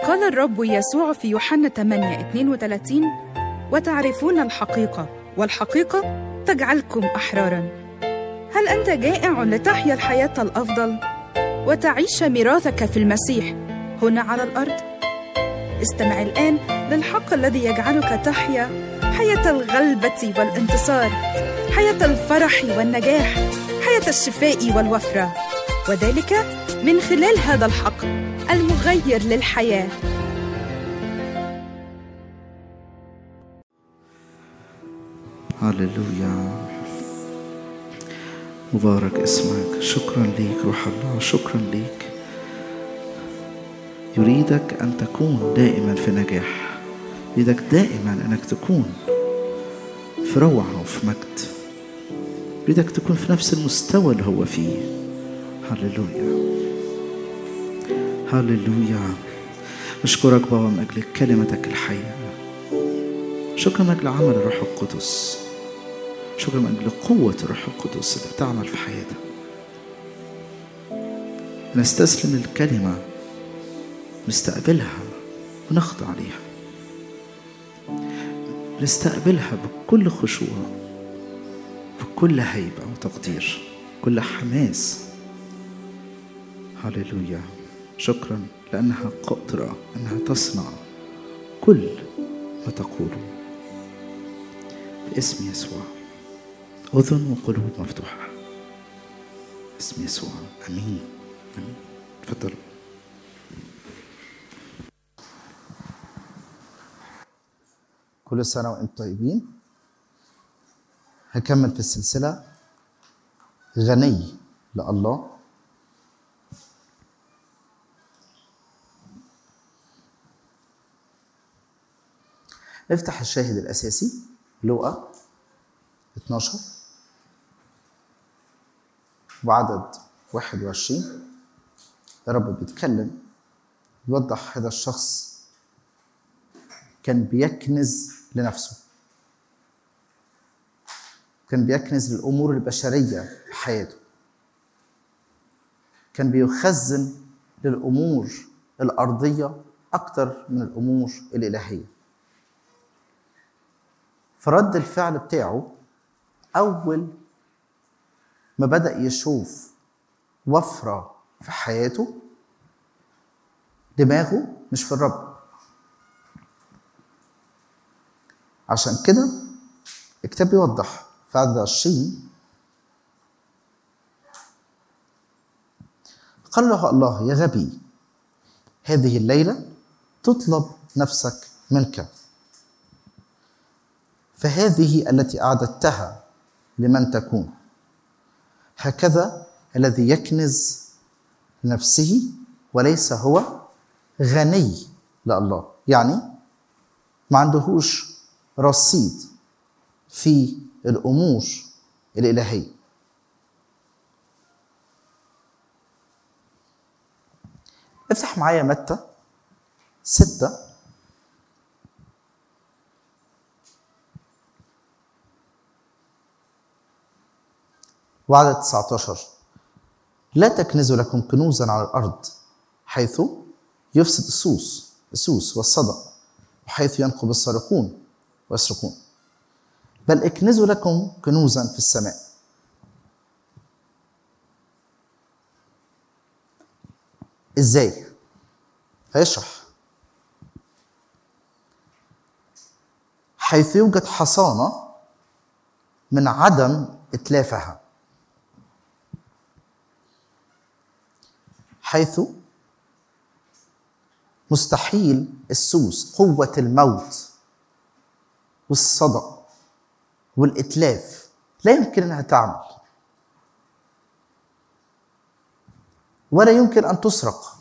قال الرب يسوع في يوحنا 8:32: وتعرفون الحقيقة والحقيقة تجعلكم أحراراً. هل أنت جائع لتحيا الحياة الأفضل وتعيش ميراثك في المسيح هنا على الأرض؟ استمع الآن للحق الذي يجعلك تحيا حياة الغلبة والانتصار، حياة الفرح والنجاح، حياة الشفاء والوفرة، وذلك من خلال هذا الحق المغير للحياة. هللويا، مبارك اسمك. شكرا ليك روح الله، شكرا ليك. يريدك أن تكون دائما في نجاح، يريدك دائما أنك تكون في روعة وفي مجد، يريدك تكون في نفس المستوى اللي هو فيه. هللويا هللويا. أشكرك بابا من أجل كلمتك الحية، شكرا من أجل عمل الروح القدس، شكرا من أجل قوة الروح القدس اللي بتعمل في حياتك. نستسلم الكلمة، نستقبلها ونخضع عليها، نستقبلها بكل خشوع، بكل هيبة وتقدير، كل حماس. هللويا. شكرا لأنها قادرة أنها تصنع كل ما تقوله. باسم يسوع، أذن وقلوب مفتوحة، باسم يسوع. أمين أمين. تفضلوا. كل سنة وأنتم طيبين. هكمل في السلسلة غني لله. افتح الشاهد الأساسي لوقا 12 وعدد 21. الرب بيتكلم، يوضح هذا الشخص كان بيكنز لنفسه، كان بيكنز للأمور البشرية في حياته، كان بيخزن للأمور الأرضية أكتر من الأمور الإلهية. فرد الفعل بتاعه أول ما بدأ يشوف وفرة في حياته، دماغه مش في الرب. عشان كده الكتاب بيوضح في عدد 20: قال له الله: يا غبي، هذه الليلة تطلب نفسك منك، فهذه التي أعددتها لمن تكون. هكذا الذي يكنز لنفسه وليس هو غني لله، يعني ما عندهوش رصيد في الأمور الإلهية. افتح معايا متى 6 وعدد 19: لا تكنزوا لكم كنوزا على الأرض حيث يفسد السوس والصدأ، وحيث ينقب السارقون ويسرقون، بل اكنزوا لكم كنوزا في السماء. ازاي؟ هيشرح. حيث يوجد حصانة من عدم إتلافها، حيث مستحيل السوس، قوة الموت والصدأ والإتلاف لا يمكن أنها تعمل، ولا يمكن أن تسرق.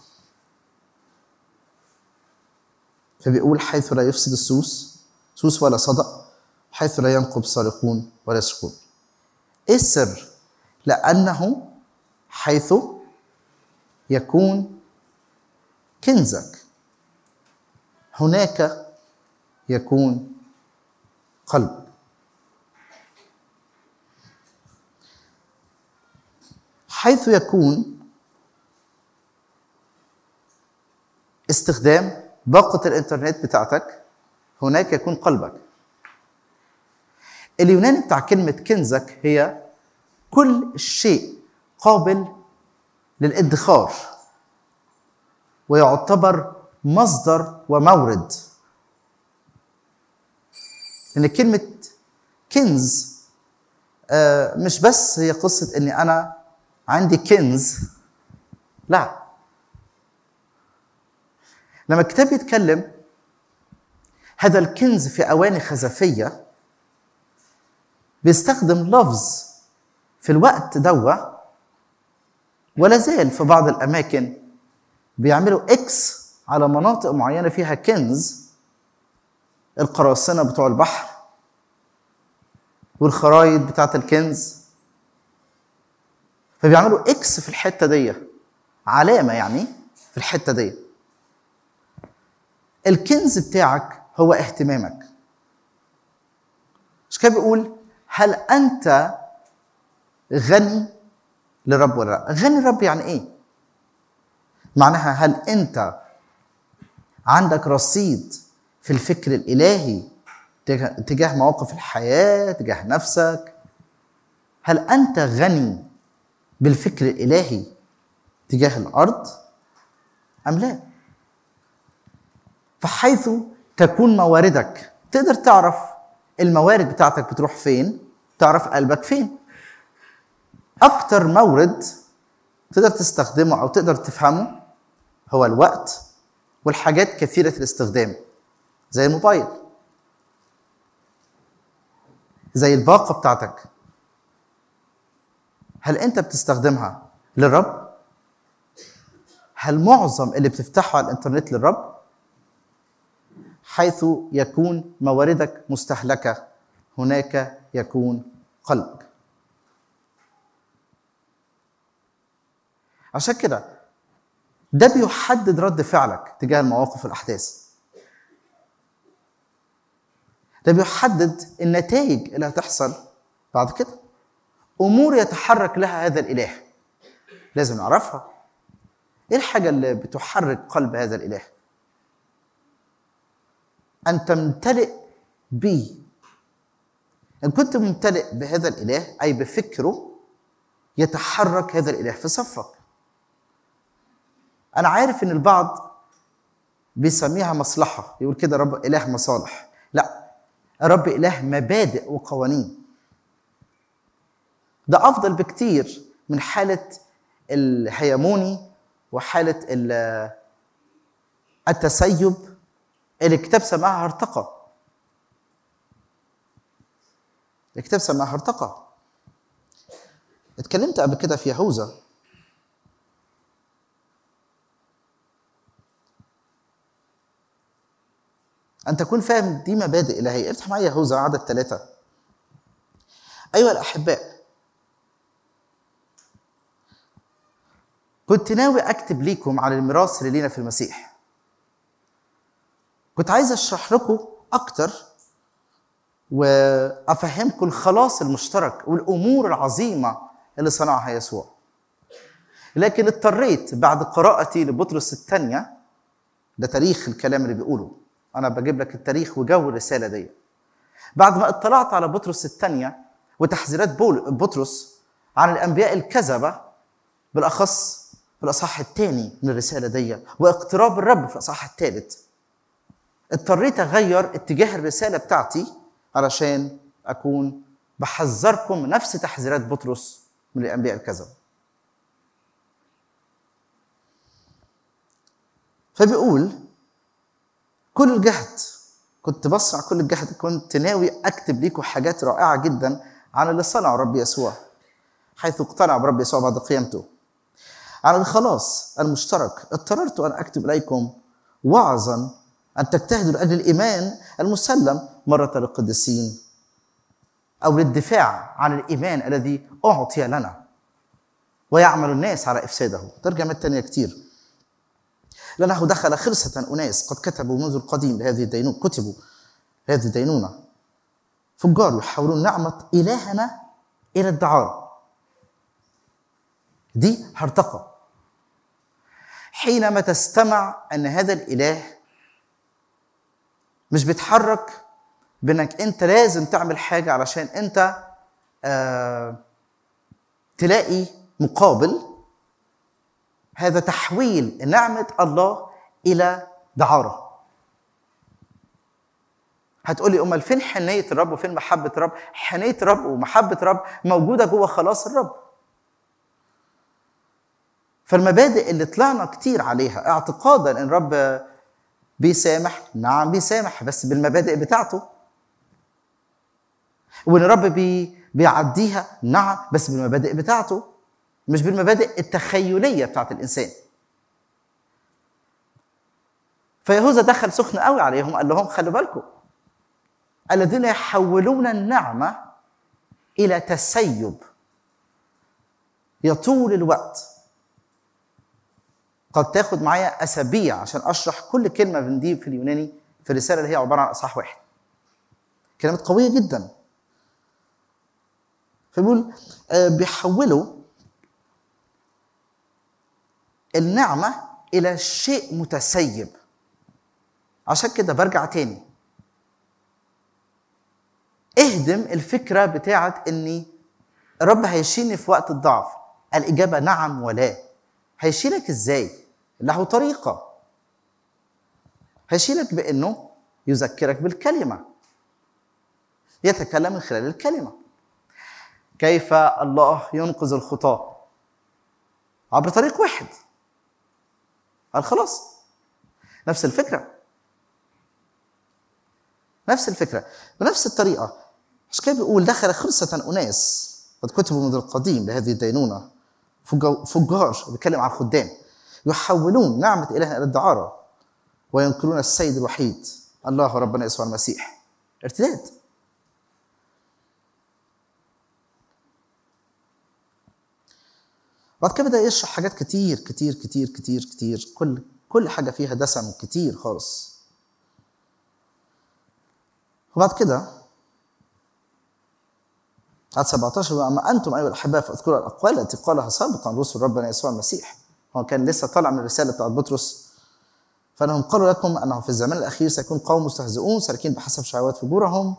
فبيقول حيث لا يفسد سوس ولا صدأ، حيث لا ينقب سارقون ولا يسرقون. إيه السر؟ لأنه حيث يكون كنزك هناك يكون قلب. حيث يكون استخدام باقة الإنترنت بتاعتك هناك يكون قلبك. اليوناني بتاع كلمة كنزك هي كل شيء قابل للادخار ويعتبر مصدر ومورد. لأن كلمة كنز مش بس هي قصة إني أنا عندي كنز، لا. لما الكتاب يتكلم هذا الكنز في أواني خزفية بيستخدم لفظ في الوقت دوا، ولا زال في بعض الأماكن بيعملوا إكس على مناطق معينة فيها كنز، القراصنة بتوع البحر والخرايط بتاعت الكنز، فبيعملوا إكس في الحتة دي، علامة يعني في الحتة دي. الكنز بتاعك هو اهتمامك. مش كده بيقول هل أنت غني للرب ولا لا؟ غني للرب يعني إيه؟ معناها هل أنت عندك رصيد في الفكر الإلهي تجاه مواقف الحياة، تجاه نفسك؟ هل أنت غني بالفكر الإلهي تجاه الأرض أم لا؟ فحيث تكون مواردك تقدر تعرف الموارد بتاعتك بتروح فين، تعرف قلبك فين. أكتر مورد تقدر تستخدمه أو تقدر تفهمه هو الوقت والحاجات كثيرة الاستخدام، زي الموبايل، زي الباقة بتاعتك. هل أنت بتستخدمها للرب؟ هل معظم اللي بتفتحه على الإنترنت للرب؟ حيث يكون مواردك مستهلكة هناك يكون قلبك. عشان كده ده بيحدد رد فعلك تجاه المواقف والأحداث. ده بيحدد النتائج اللي هتحصل بعد كده. أمور يتحرك لها هذا الإله لازم نعرفها. إيه الحاجة اللي بتحرك قلب هذا الإله؟ أن تمتلئ به. إن كنت ممتلئ بهذا الإله أي بفكره يتحرك هذا الإله في صفك. أنا عارف إن البعض بيسميها مصلحة، يقول كده رب إله مصالح. لا، رب إله مبادئ وقوانين. ده أفضل بكتير من حالة الهيموني وحالة التسيب اللي الكتاب سماها هرطقة. الكتاب سماها هرطقة. اتكلمت قبل كده في يهوذا. أن تكون فاهم دي مبادئ إلهية. افتح معي يهوذا عدد 3. أيها الأحباء، كنت ناوي أكتب ليكم على الميراث اللي لينا في المسيح. كنت عايز أشرح لكم أكتر وأفهمكم الخلاص المشترك والأمور العظيمة اللي صنعها يسوع. لكن اضطريت بعد قراءتي لبطرس الثانية، ده تاريخ الكلام اللي بيقوله، أنا بجيب لك التاريخ وجو الرسالة دي. بعد ما اطلعت على بطرس الثانية وتحذيرات بطرس عن الأنبياء الكذبة، بالأخص في الأصحاح الثاني من الرسالة دي، واقتراب الرب في الأصحاح الثالث، اضطريت أغير اتجاه الرسالة بتاعتي علشان أكون بحذركم نفس تحذيرات بطرس من الأنبياء الكذبة. فبيقول كل الجهد، كنت بصنع كل الجهد، كنت ناوي أكتب لكم حاجات رائعة جدا عن اللي صنعه رب يسوع حيث اقتنع برب يسوع بعد قيامته، عن الخلاص المشترك. اضطررت أن أكتب إليكم وعظا أن تجتهدوا لأجل الإيمان المسلم مرة للقديسين، أو للدفاع عن الإيمان الذي أعطي لنا ويعمل الناس على إفساده. ترجمة تانية كتير. لأنه دخل خرسة أناس قد كتبوا منذ القديم لهذه الدينونة، كتبوا هذه الدينونة، فجار يحولون نعمة إلهنا إلى الدعارة. دي هرطقة. حينما تستمع أن هذا الإله مش بيتحرك بانك انت لازم تعمل حاجه علشان انت تلاقي مقابل. هذا تحويل نعمه الله الى دعاره. هتقولي امال فين حنيه الرب وفين محبه الرب؟ حنيه الرب ومحبه الرب موجوده جوه خلاص الرب. فالمبادئ اللي طلعنا كتير عليها اعتقادا ان الرب بيسامح، نعم بيسامح بس بالمبادئ بتاعته، وان الرب بيعديها، نعم بس بالمبادئ بتاعته، مش بالمبادئ التخيليه بتاعت الانسان. فيهوذا دخل سخن قوي عليهم، قال لهم خلوا بالكم الذين يحولون النعمه الى تسيب يطول الوقت. قد تاخد معايا اسابيع عشان اشرح كل كلمه من دي في اليوناني في الرساله اللي هي عباره عن اصحاح واحد. كلمات قويه جدا. فبيقول بيحولوا النعمه الى شيء متسيب. عشان كده برجع تاني، اهدم الفكره بتاعت اني الرب هيشيلني في وقت الضعف. الاجابه نعم ولا. هيشيلك ازاي؟ له طريقه. هيشيلك بانه يذكرك بالكلمه، يتكلم من خلال الكلمه. كيف الله ينقذ الخطاه؟ عبر طريق واحد، الخلاص. نفس الفكره، نفس الفكره بنفس الطريقه. عشان كده بيقول دخل خرصه اناس قد كتبوا منذ القديم لهذه الدينونه، فجار. بيتكلم عن خدام يحولون نعمه الهنا الى الدعاره وينكرون السيد الوحيد الله ربنا يسوع المسيح. ارتداد. بعد كده بدأ يشرح حاجات كتير كتير كتير كتير كتير، كل حاجة فيها دسم كتير خالص. وبعد كده عدد 17 وأما أنتم أيها الأحباء فاذكروا الأقوال التي قالها سابقا رسل ربنا يسوع المسيح. هو كان لسه طالع من الرسالة بتاعت بطرس. فأنهم قالوا لكم أنه في الزمان الأخير سيكون قوم مستهزئون سالكين بحسب شهوات فجورهم.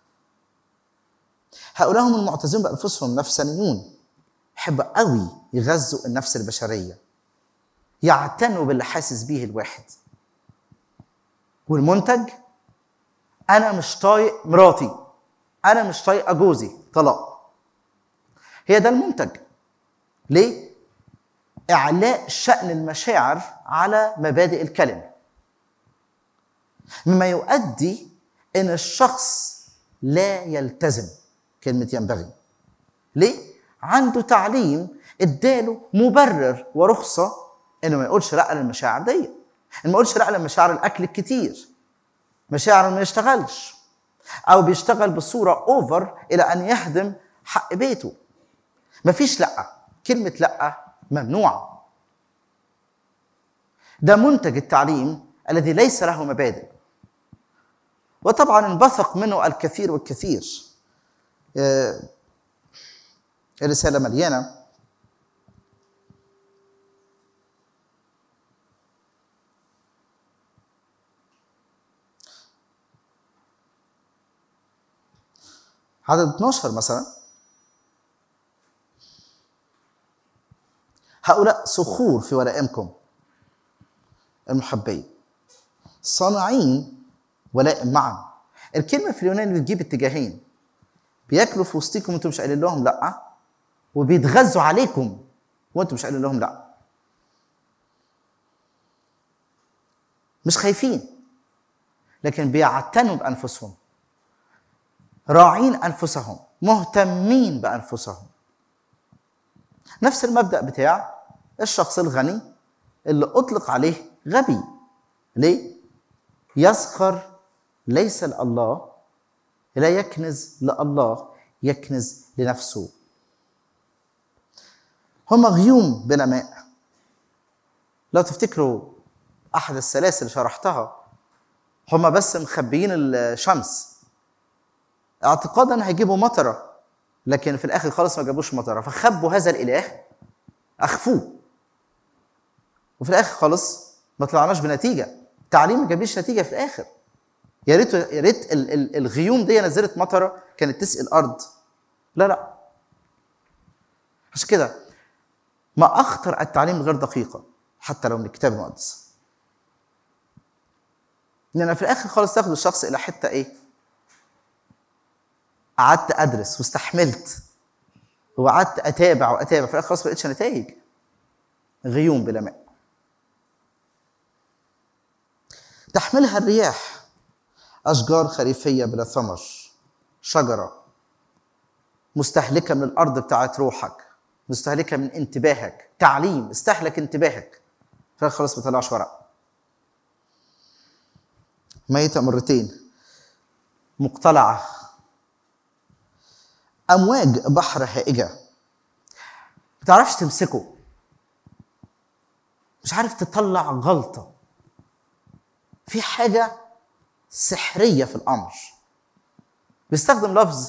هؤلاء هم المعتزون بأنفسهم نفسانيون. يحب قوي يغذوا النفس البشريه، يعتنوا باللي حاسس بيه الواحد. والمنتج انا مش طايق مراتي، انا مش طايقه جوزي، طلاق. هي ده المنتج. ليه؟ اعلاء شأن المشاعر على مبادئ الكلمه، مما يؤدي ان الشخص لا يلتزم كلمه ينبغي. ليه؟ عنده تعليم اداله مبرر ورخصه انه ما يقولش لا للمشاعر دي، انه ما يقولش لا لمشاعر الاكل الكتير، مشاعر ما يشتغلش او بيشتغل بصوره اوفر الى ان يهدم حق بيته. مفيش لا، كلمه لا ممنوعه. ده منتج التعليم الذي ليس له مبادئ، وطبعا انبثق منه الكثير والكثير. الرسالة مليانة. عدد 12 مثلا، هؤلاء صخور في ولائمكم المحبين صانعين ولائم معا. الكلمة في اليوناني بتجيب اتجاهين، بياكلوا في وسطكم وانتم مش قايلين لهم لا، وبيتغذوا عليكم وانتم مش قايلين لهم لا. مش خايفين، لكن بيعتنوا بانفسهم، راعين انفسهم، مهتمين بانفسهم. نفس المبدأ بتاع الشخص الغني اللي اطلق عليه غبي. ليه؟ يسخر ليس لله، لا يكنز لله، يكنز لنفسه. هم غيوم بلا ماء. لو تفتكروا احد السلاسل اللي شرحتها، هم بس مخبيين الشمس اعتقادا هيجيبوا مطره، لكن في الاخر خالص ما جابوش مطره، فخبوا هذا الاله، اخفوه، وفي الاخر خالص ما طلعناش بنتيجه. التعليم ما جابليش نتيجه في الاخر. يا ريت الغيوم دي نزلت مطره كانت تسقي الارض. لا. عشان كده ما اخطر التعليم الغير دقيقه حتى لو من الكتاب المقدس. لان في الاخر خالص تاخد الشخص الى حته ايه؟ قعدت ادرس واستحملت وقعدت اتابع في الاخر خلاص ما لقيتش نتائج. غيوم بلا ماء تحملها الرياح، اشجار خريفيه بلا ثمر، شجره مستهلكه من الارض بتاعت روحك، مستهلكه من انتباهك، تعليم استهلك انتباهك في الاخر خلاص ما طلعش ورق. ميته مرتين، مقتلعه، امواج بحر هائجه ما تعرفش تمسكه، مش عارف تطلع غلطه، في حاجه سحريه في الامر. بيستخدم لفظ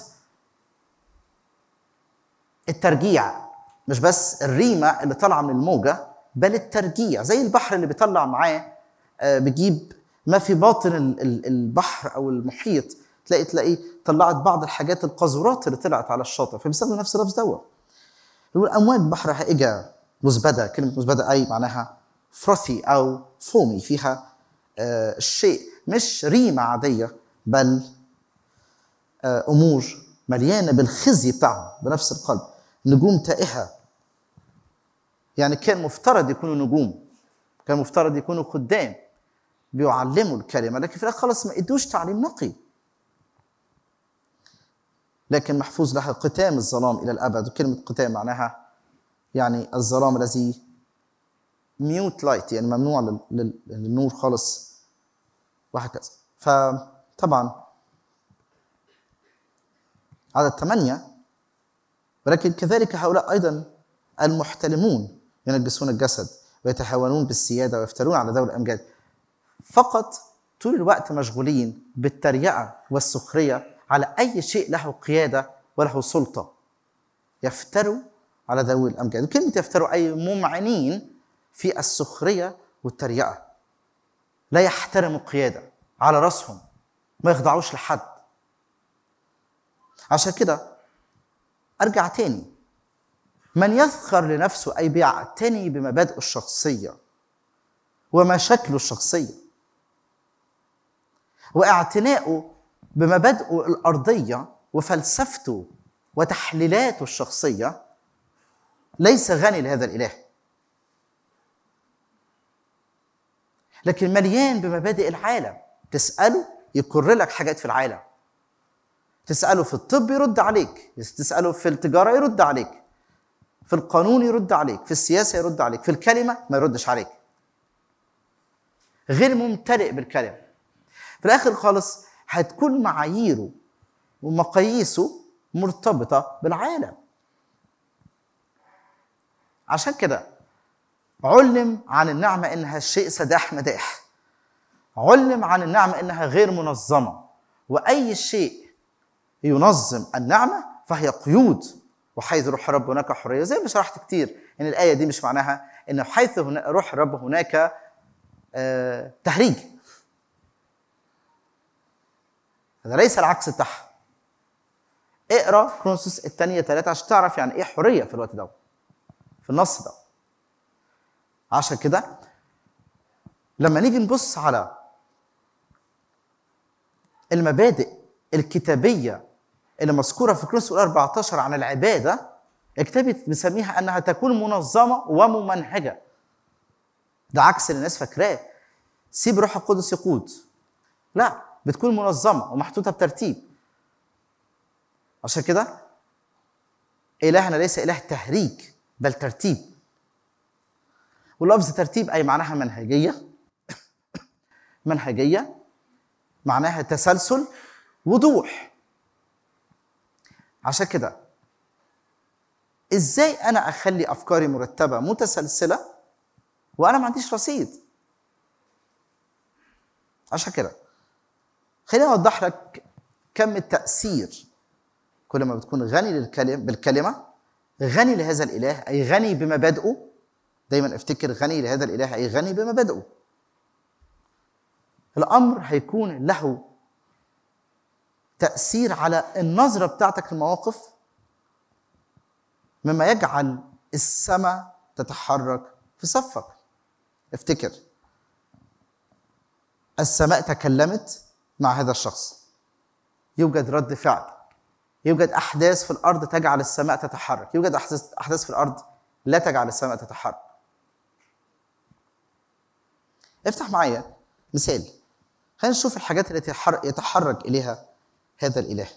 الترجيع، مش بس الريمه اللي طالعه من الموجه بل الترجيع، زي البحر اللي بيطلع معاه بيجيب ما في باطن البحر او المحيط، تلاقي طلعت بعض الحاجات القاذورات اللي طلعت على الشاطئ، فبيستخدم نفس اللفظ دوت. يقول امواج بحر هائجه مزبده، كلمه مزبده اي معناها فروثي او فومي، فيها الشيء مش ريمه عاديه بل امور مليانه بالخزي بتاعهم بنفس القلب. نجوم تائهه، يعني كان مفترض يكونوا نجوم، كان مفترض يكونوا خدام بيعلموا الكلمه، لكن في الاخر خلص ما ادوش تعليم نقي. لكن محفوظ لها قتام الظلام الى الابد، وكلمه قتام معناها يعني الظلام الذي ميوت لايت، يعني ممنوع للنور خالص وهكذا. فطبعا عدد 8، ولكن كذلك هؤلاء ايضا المحتلمون ينجسون الجسد ويتهاونون بالسياده ويفترون على ذوي الامجاد. فقط طول الوقت مشغولين بالتريقه والسخريه على اي شيء له قياده وله سلطه. يفتروا على ذوي الامجاد، كلمه يفتروا اي ممعنين في السخريه والتريقه، لا يحترموا القياده على راسهم، ما يخضعوش لحد. عشان كده ارجع تاني، من يذخر لنفسه اي بيعتني بمبادئه الشخصيه ومشاكله الشخصيه واعتنائه بمبادئه الارضيه وفلسفته وتحليلاته الشخصيه ليس غني لهذا الاله، لكن مليان بمبادئ العالم. تساله يكر لك حاجات في العالم، تساله في الطب يرد عليك، تساله في التجاره يرد عليك، في القانون يرد عليك، في السياسه يرد عليك، في الكلمه ما يردش عليك. غير ممتلئ بالكلمه. في الاخر خالص هتكون معاييره ومقاييسه مرتبطه بالعالم. عشان كده علم عن النعمه انها شيء سداح مداح، علم عن النعمه انها غير منظمه، واي شيء ينظم النعمه فهي قيود، وحيث روح الرب هناك حريه. زي ما شرحت كتير ان الايه دي مش معناها ان حيث روح الرب هناك تهريج، هذا ليس العكس بتاعها. اقرا كورنثوس الثانيه 3 عشان تعرف يعني ايه حريه في الوقت ده في النص ده. عشان كده لما نيجي نبص على المبادئ الكتابيه اللي مذكوره في كورنثوس 14 عن العباده، الكتاب بيسميها انها تكون منظمه وممنهجه. ده عكس اللي الناس فاكراه، سيب روح القدس يقود. لا، بتكون منظمه ومحطوطه بترتيب. عشان كده الهنا ليس اله تهريج بل ترتيب. ولفظ ترتيب اي معناها منهجيه. منهجيه معناها تسلسل، وضوح. عشان كده ازاي انا اخلي افكاري مرتبه متسلسله وانا ما عنديش رصيد؟ عشان كده خليني اوضح لك كم التاثير كل ما بتكون غني بالكلمه، غني لهذا الاله اي غني بمبادئه. دايما افتكر غني لهذا الاله اي غني بمبادئه. الامر هيكون له تأثير على النظرة بتاعتك للمواقف، مما يجعل السماء تتحرك في صفك. افتكر، السماء تكلمت مع هذا الشخص، يوجد رد فعل، يوجد أحداث في الأرض تجعل السماء تتحرك، يوجد أحداث في الأرض لا تجعل السماء تتحرك. افتح معايا مثال، خلينا نشوف الحاجات التي يتحرك إليها هذا الإله.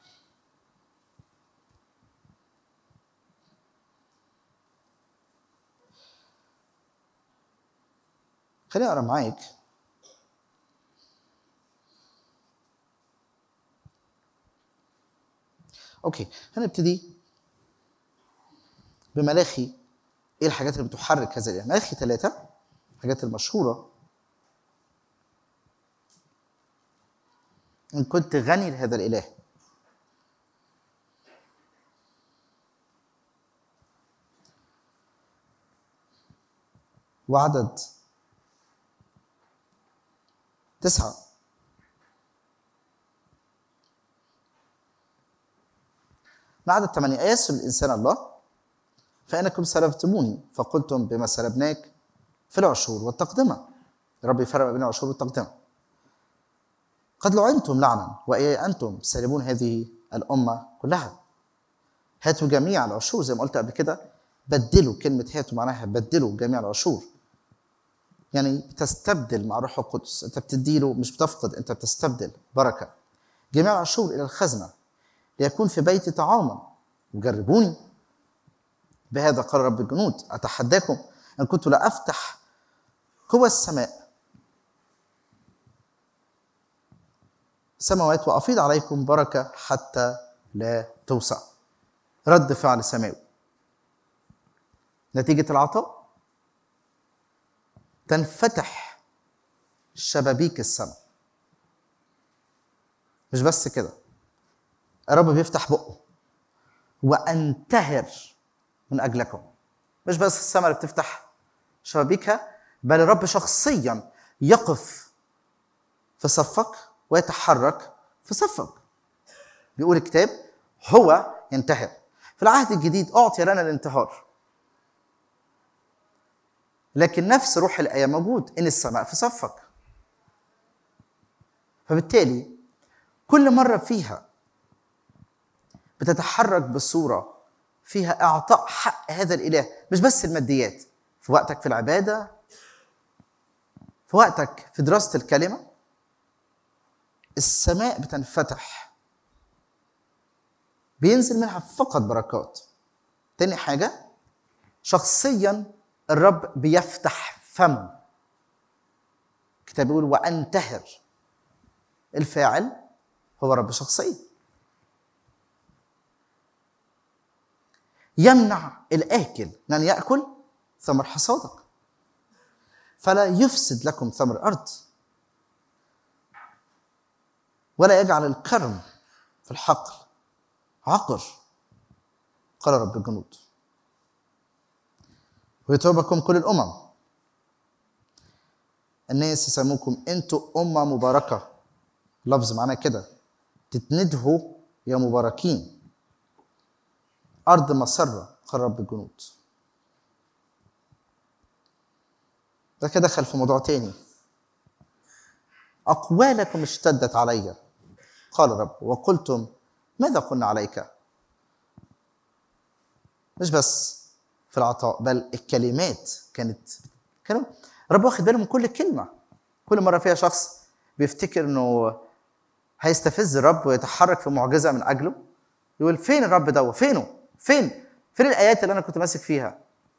خليني أقرأ معاك أوكي. هنبتدي بملاخي. إيه الحاجات اللي بتحرك هذا الإله؟ ملاخي 3 الحاجات المشهورة. إن كنت غني لهذا الإله. وعدد 9 من عدد 8: أيسر الإنسان الله فإنكم سلبتموني فقلتم بما سلبناك في العشور والتقدمة. رب يفرق بين العشور والتقدمة. قد لعنتم لعنا وإيه أنتم سالبون هذه الأمة كلها. هاتوا جميع العشور، زي ما قلت قبل كده، بدلوا. كلمة هاتوا معناها بدلوا جميع العشور، يعني بتستبدل مع روح القدس. أنت بتديله، مش بتفقد، أنت بتستبدل بركة. جميع العشور إلى الخزنة ليكون في بيتي طعاما وجربوني بهذا قال رب الجنود. أتحداكم أن كنت لا أفتح قوى السماوات وأفيض عليكم بركة حتى لا توسع. رد فعل سماوي نتيجة العطاء تنفتح شبابيك السماء. مش بس كده، الرب بيفتح بقه وأنتهر من أجلكم. مش بس السماء اللي بتفتح شبابيكها، بل الرب شخصيا يقف في صفك ويتحرك في صفك. بيقول الكتاب هو ينتهر. في العهد الجديد أعطي لنا الانتهار، لكن نفس روح الآية موجود، إن السماء في صفك. فبالتالي كل مرة فيها بتتحرك بصورة فيها إعطاء حق هذا الإله، مش بس الماديات، في وقتك في العبادة، في وقتك في دراسة الكلمة، السماء بتنفتح، بينزل منها فقط بركات. تاني حاجة، شخصيا الرب بيفتح فمه. الكتاب بيقول وأنتهر. الفاعل هو رب شخصيا. يمنع الآكل من أن يأكل ثمر حصادك فلا يفسد لكم ثمر الأرض، ولا يجعل الكرم في الحقل عقر قال رب الجنود. ويتوبكم كل الأمم. الناس يسموكم أنتوا أمة مباركة. لفظ معناه كده، تتندهوا يا مباركين. أرض مسرة قال رب الجنود. ده كده دخل في موضوع تاني. أقوالكم اشتدت علي قال رب وقلتم ماذا قلنا عليك. مش بس في العطاء، بل الكلمات كانوا رب واخد باله من كل كلمة. كل مرة فيها شخص بيفتكر انه هيستفز الرب ويتحرك في معجزة من أجله، يقول فين الرب ده؟ فينه؟ فين الآيات اللي أنا كنت ماسك فيها؟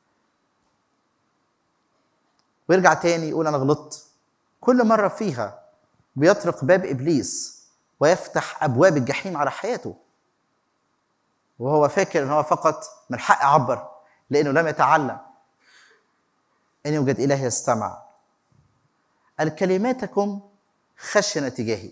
ويرجع تاني يقول أنا غلطت. كل مرة فيها بيطرق باب إبليس ويفتح أبواب الجحيم على حياته، وهو فاكر أن هو فقط من حق يعبر لأنه لم يتعلم أن يوجد إله يستمع. الكلماتكم خشنة تجاهي.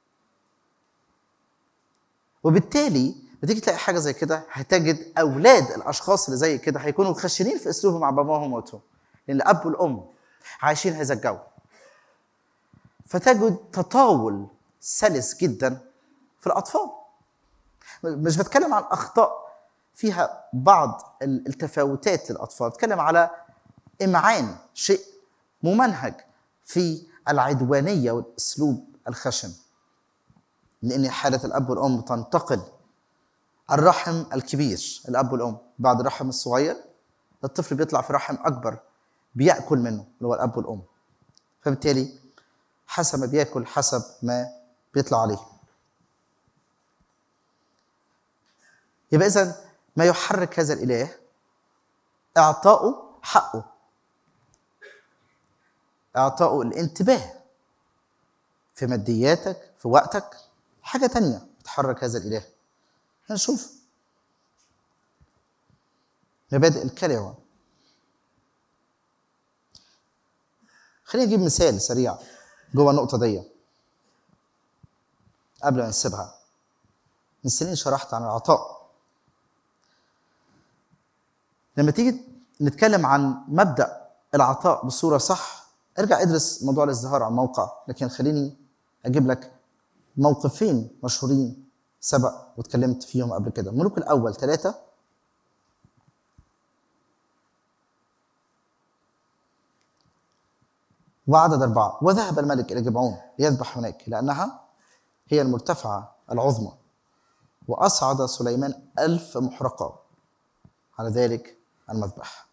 وبالتالي بتيجي تلاقي حاجة زي كده، هتجد أولاد الأشخاص اللي زي كده هيكونوا خشنين في أسلوبهم مع باباهم ومامتهم، لأن الأب والأم عايشين هذا الجو. فتجد تطاول سلس جدا في في الأطفال. مش بتكلم عن أخطاء فيها بعض التفاوتات للأطفال، بتكلم على إمعان شيء ممنهج في العدوانية والأسلوب الخشن، لأن حالة الأب والأم تنتقل الرحم الكبير الأب والأم بعد الرحم الصغير، الطفل بيطلع في رحم أكبر بيأكل منه اللي هو الأب والأم، فبالتالي حسب ما بيأكل حسب ما بيطلع عليه. يبقى إذن ما يحرك هذا الإله إعطاؤه حقه، إعطاؤه الانتباه في مادياتك في وقتك. حاجة تانية بتحرك هذا الإله، هنشوف مبادئ الكلمة. خلينا نجيب مثال سريع جوه النقطة دي قبل ما نسيبها. من سنين شرحت عن العطاء. لما تيجي نتكلم عن مبدأ العطاء بصورة صح، ارجع ادرس موضوع الازدهار عن موقع، لكن خليني اجيب لك موقفين مشهورين سبق واتكلمت فيهم قبل كده. ملوك الأول 3 وعدد 4. وذهب الملك إلى جبعون ليذبح هناك لأنها هي المرتفعة العظمى، وأصعد سليمان 1000 محرقة على ذلك المذبح.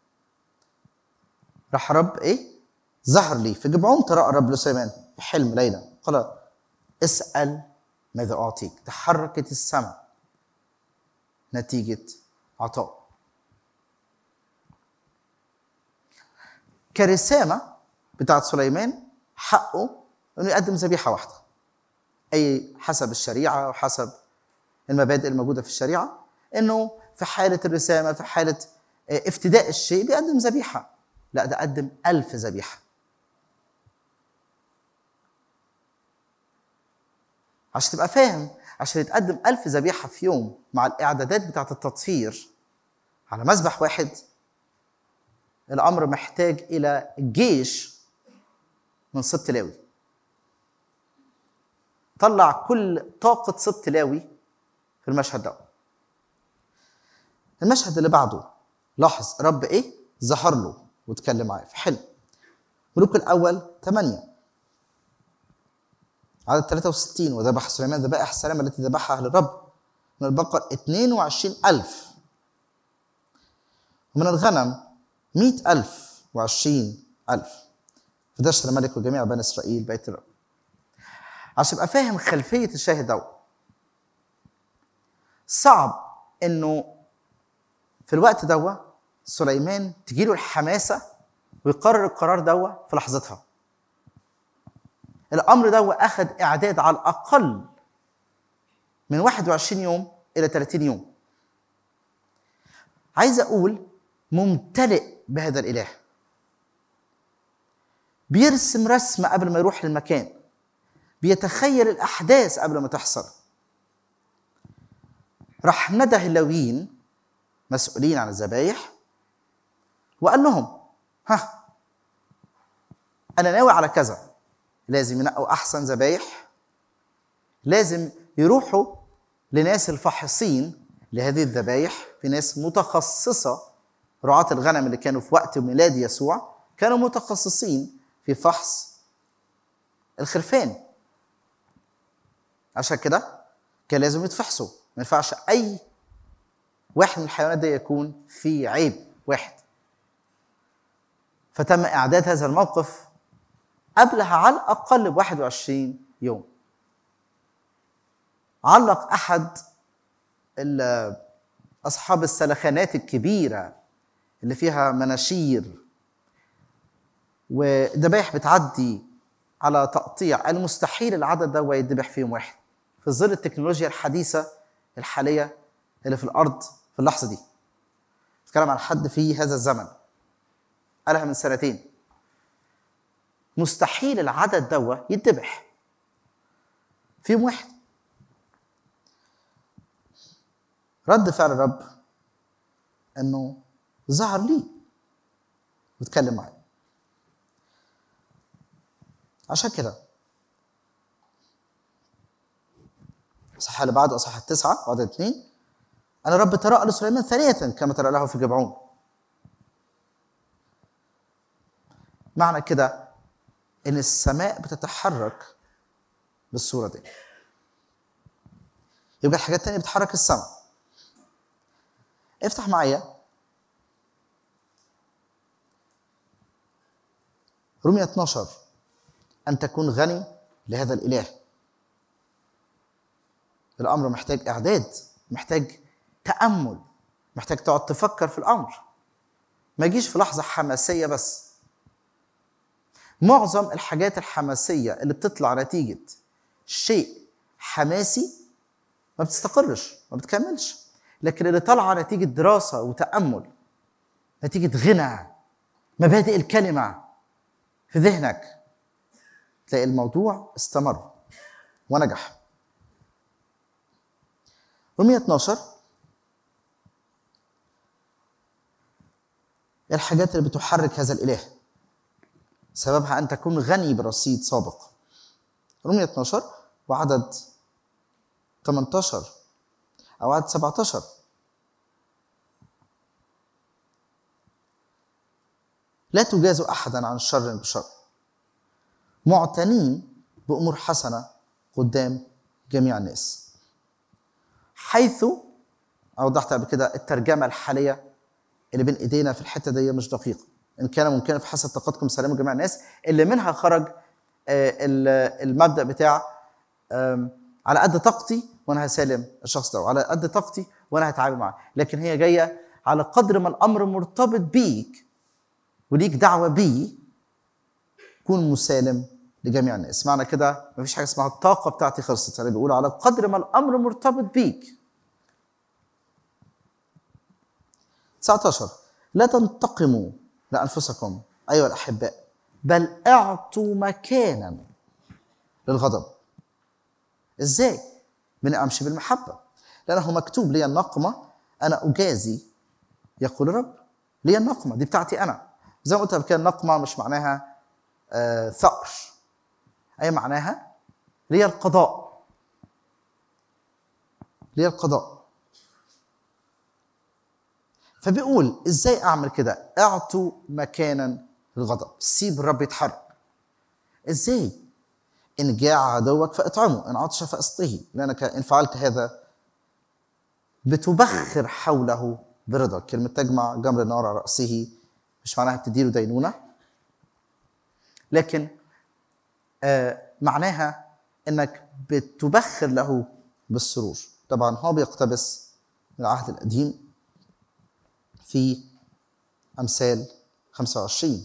راح رب ظهر لي في جبعون، تراءى الرب لسليمان بحلم ليلة، قال اسأل ماذا أعطيك. تحركت السماء نتيجة عطاء. كرسامة بتاعت سليمان حقه أنه يقدم ذبيحة واحدة، أي حسب الشريعة وحسب المبادئ الموجودة في الشريعة، أنه في حالة الرسامة في حالة افتداء الشيء بيقدم ذبيحة. لا، ده قدم 1000 ذبيحة. عشان تبقى فاهم، عشان يتقدم 1000 ذبيحة في يوم مع الإعدادات بتاعة التطهير على مذبح واحد، الأمر محتاج إلى جيش من سبط لاوي. طلع كل طاقة سبط لاوي في المشهد ده. المشهد اللي بعده لاحظ رب ظهر له واتكلم معاه في حلم. ملوك الأول 8 عدد 63. وذبح سليمان ذبائح السلام التي ذبحها أهل الرب من البقر 22,000 ومن الغنم 100,000 و20,000. فدشر الملك وجميع بني إسرائيل بيت الرب. عشان يبقى فاهم خلفية الشاهد ده، صعب إنه في الوقت ده سليمان تجيله الحماسة ويقرر القرار ده في لحظتها. الأمر ده أخذ إعداد على الأقل من 21 يوم إلى 30 يوم. عايز أقول ممتلئ بهذا الإله، بيرسم رسمة قبل ما يروح للمكان، بيتخيل الأحداث قبل ما تحصل. راح نده اللاويين مسؤولين عن الذبايح وقال لهم أنا ناوي على كذا، لازم ينقوا أحسن ذبايح، لازم يروحوا لناس الفاحصين لهذه الذبايح، في ناس متخصصة. رعاة الغنم اللي كانوا في وقت ميلاد يسوع كانوا متخصصين في فحص الخرفان، عشان كده كان لازم يتفحصوا. ما ينفعش أي واحد من الحيوانات دي يكون فيه عيب واحد. فتم إعداد هذا الموقف قبلها على الأقل 21 يوم. علق أحد أصحاب السلخانات الكبيرة اللي فيها مناشير وذبايح بتعدي على تقطيع، المستحيل العدد ده يذبح فيهم واحد في ظل التكنولوجيا الحديثة الحالية اللي في الأرض في اللحظة دي. بتكلم عن حد في هذا الزمن قالها من 2 سنين. مستحيل العدد ده يتذبح في يوم واحد. رد فعل الرب انه ظهر لي واتكلم معي. عشان كده الإصحاح اللي بعده إصحاح 9 وعدد 2: أنا رب تراءى لسليمان ثانية كما تراءى له في جبعون. معنى كده إن السماء بتتحرك بالصورة دي. يبقى الحاجات التانية بتحرك السماء. افتح معايا رومية 12: أن تكون غني لهذا الإله. الأمر محتاج إعداد، محتاج تأمل، محتاج تقعد تفكر في الأمر، ما يجيش في لحظة حماسية بس. معظم الحاجات الحماسية اللي بتطلع نتيجة شيء حماسي ما بتستقرش، ما بتكملش. لكن اللي طالعة نتيجة دراسة وتأمل، نتيجة غنى مبادئ الكلمة في ذهنك، تلاقي الموضوع استمر ونجح. رومية 12: الحاجات اللي بتحرك هذا الإله سببها أن تكون غني برصيد سابق. رومية 12 وعدد 18 أو عدد 17: لا تجازوا أحدا عن شر بشر، معتنين بأمور حسنة قدام جميع الناس. حيث أوضحت قبل كده الترجمة الحالية اللي بين إيدينا في الحتة دي مش دقيقة. إن كان ممكن فحسب طاقتكم سلاموا جميع الناس، اللي منها خرج المبدأ بتاع على قد طاقتي وأنا هسالم الشخص ده، وعلى قد طاقتي وأنا هتعامل معاه. لكن هي جاية على قدر ما الأمر مرتبط بيك وليك دعوة بيه، كون مسالم لجميع الناس. معنى كده مفيش حاجة اسمها الطاقة بتاعتي خلصت، يعني بيقول على قدر ما الأمر مرتبط بيك. 19: لا تنتقموا لأنفسكم أيها الأحباء، بل اعطوا مكانا للغضب. إزاي؟ من أمشي بالمحبة، لأنه مكتوب لي النقمة أنا أجازي يقول الرب. لي النقمة دي بتاعتي أنا. زي ما قلت قبل كده، النقمة مش معناها ثأر، أي معناها لي القضاء. لي القضاء. فبيقول إزاي أعمل كده؟ اعطوا مكانا للغضب، سيب الرب يتحرك. إزاي؟ إن جاع عدوك فاطعمه، إن عطش فاسقه، لأنك إن فعلت هذا بتبخر حوله برضا. كلمة تجمع جمر النار على رأسه مش معناها بتديله دينونة، لكن معناها إنك بتبخر له بالسرور. طبعا هو بيقتبس من العهد القديم في أمثال 25: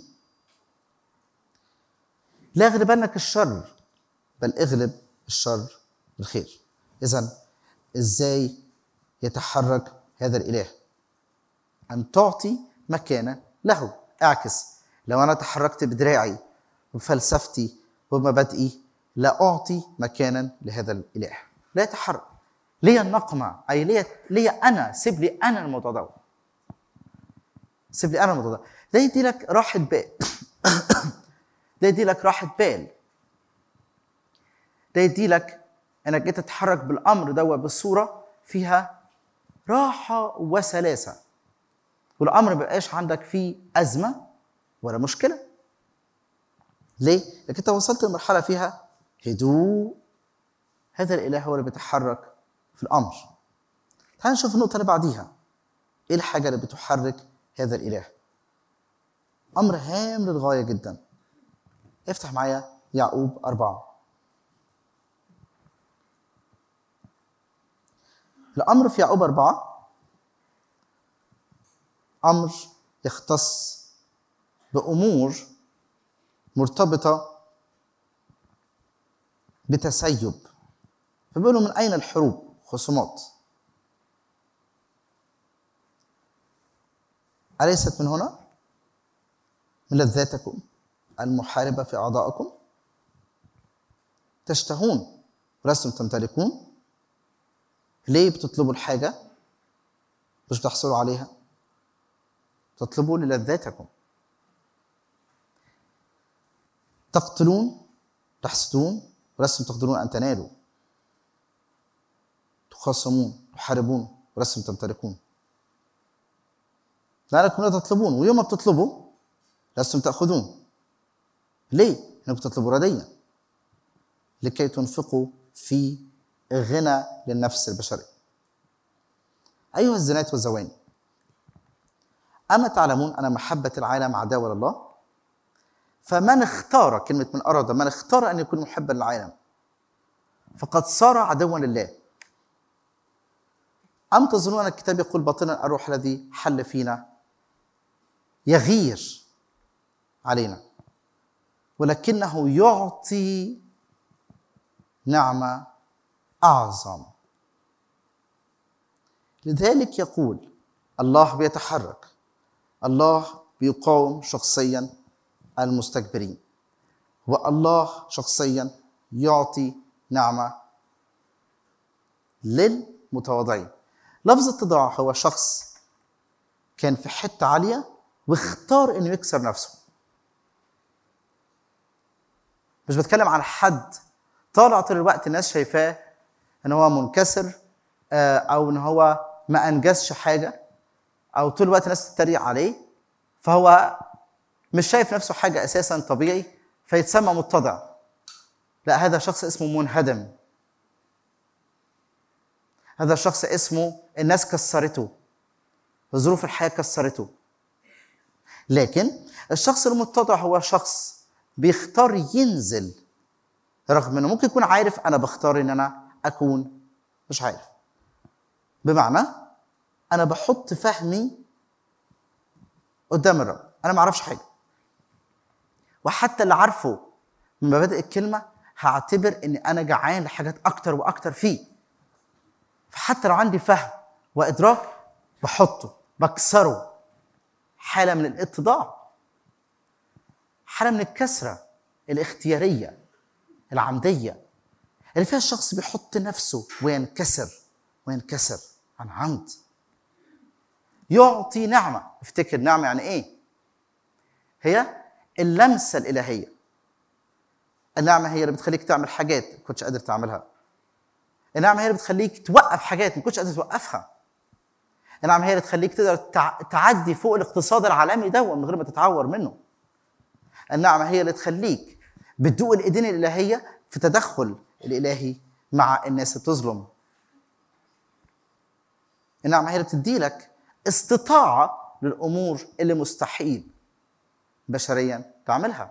لا يغلبنك الشر بل اغلب الشر بالخير. إذن إزاي يتحرك هذا الإله؟ أن تعطي مكانا له. اعكس، لو أنا تحركت بدراعي وبفلسفتي وبمبادئي، لا أعطي مكانا لهذا الإله، لا يتحرك. لي النقمة، أي لي أنا، سيب لي أنا الموضوع ده، سيب لي أنا الموضوع ده. ده يدي لك راحة بال ده يدي لك راحة بال، ده يدي لك انك انت تتحرك بالامر ده بصوره فيها راحه وسلاسه، والامر ما بقاش عندك فيه ازمه ولا مشكله. ليه؟ لانك انت وصلت لمرحله فيها هدوء. هذا الاله هو اللي بيتحرك في الامر. تعال نشوف النقطه اللي بعديها. ايه الحاجه اللي بتحرك هذا الاله؟ امر هام للغايه جدا. افتح معايا يعقوب 4. الأمر في يعقوب 4 أمر يختص بأمور مرتبطة بتسيب. فبيقولوا من أين الحروب؟ خصومات. أليست من هنا؟ من لذاتكم المحاربة في أعضائكم؟ تشتهون ولستم تمتلكون. ليه بتطلبوا الحاجة مش بتحصلوا عليها؟ تطلبوا للذاتكم. تقتلون، تحسدون ولستم تقدرون أن تنالوا. تخاصمون تحاربون ولستم تمتلكون، لأنكم لا تطلبون، ويوم ما بتطلبوا لستم تأخذون. ليه؟ إنكم تطلبوا رديا لكي تنفقوا في غنى للنفس البشرية. أيها الزنات والزواني، أما تعلمون أن محبة العالم عداوة لله؟ فمن اختار، كلمة من أراد، من اختار أن يكون محبا للعالم فقد صار عدوا لله. أم تظنون أن الكتاب يقول باطلا الروح الذي حل فينا يغير علينا، ولكنه يعطي نعمة أعظم. لذلك يقول الله بيتحرك، الله بيقاوم شخصيا المستكبرين، والله شخصيا يعطي نعمة للمتواضعين. لفظ التضاع هو شخص كان في حتة عالية واختار انه يكسر نفسه. مش بتكلم عن حد طالع طول الوقت الناس شايفاه ان هو منكسر او ان هو ما انجزش حاجة، او طول الوقت الناس تتريق عليه فهو مش شايف نفسه حاجة اساسا طبيعي فيتسمى متضع. لا، هذا شخص اسمه منهدم. هذا الشخص اسمه الناس كسرته، ظروف الحياة كسرته. لكن الشخص المتضع هو شخص بيختار ينزل رغم انه ممكن يكون عارف انا بختار ان انا اكون مش عارف. بمعنى انا بحط فهمي قدام الرب، انا ما اعرفش حاجه، وحتى اللي عارفه من مبادئ الكلمه هعتبر ان انا جعان لحاجات اكتر واكتر فيه. فحتى لو عندي فهم وادراك بحطه بكسره. حاله من الاتضاع، حاله من الكسره الاختياريه العمديه اللي فيها الشخص بيحط نفسه وينكسر عن عمد. يعطي نعمه. افتكر نعمه يعني ايه؟ هي اللمسه الالهيه. النعمه هي اللي بتخليك تعمل حاجات ما كنتش قادر تعملها. النعمه هي اللي بتخليك توقف حاجات ما كنتش قادر توقفها. النعمه هي اللي تخليك تقدر تعدي فوق الاقتصاد العالمي ده من غير ما تتعور منه. النعمه هي اللي تخليك بتدوق الايدين الالهيه في تدخل الالهي مع الناس اللي بتظلم. النعمه هي اللي بتدي لك استطاعه للامور اللي مستحيل بشريا تعملها.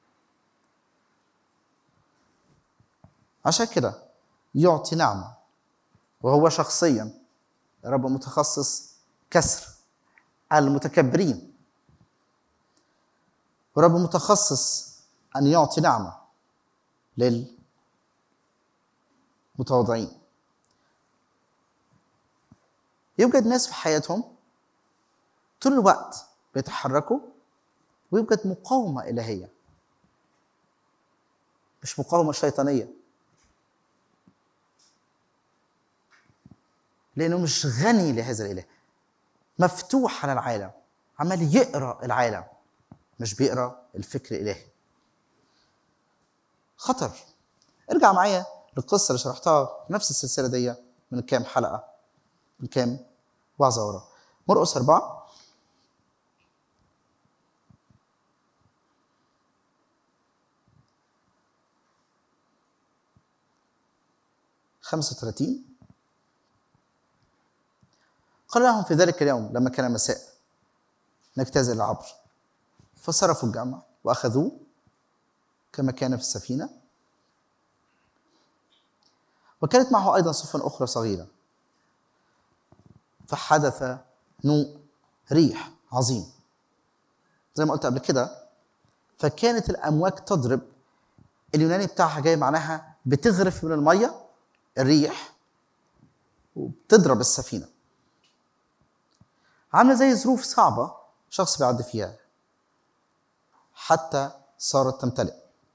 عشان كده يعطي نعمه، وهو شخصيا رب متخصص كسر المتكبرين، ورب متخصص ان يعطي نعمه للمتواضعين. يوجد ناس في حياتهم طول الوقت بيتحركوا، ويوجد مقاومه الهيه، مش مقاومه شيطانيه، لانه مش غني لهذا الاله، مفتوح على العالم، عمال يقرا العالم مش بيقرا الفكر الالهي. خطر. ارجع معايا للقصه اللي شرحتها في نفس السلسله دي من كام حلقه، من كام وعظه ورا. مرقس 4 35. قال لهم في ذلك اليوم لما كان مساء نجتاز العبر، فصرفوا الجمع واخذوه كما كان في السفينه، وكانت معه ايضا سفن اخرى صغيره، فحدث نوء ريح عظيم زي ما قلت قبل كده، فكانت الامواج تضرب. اليوناني بتاعها جاي معناها بتغرف من الميه الريح وبتضرب السفينه، عامله زي ظروف صعبه شخص بيعدي فيها حتى صارت تمتلئ.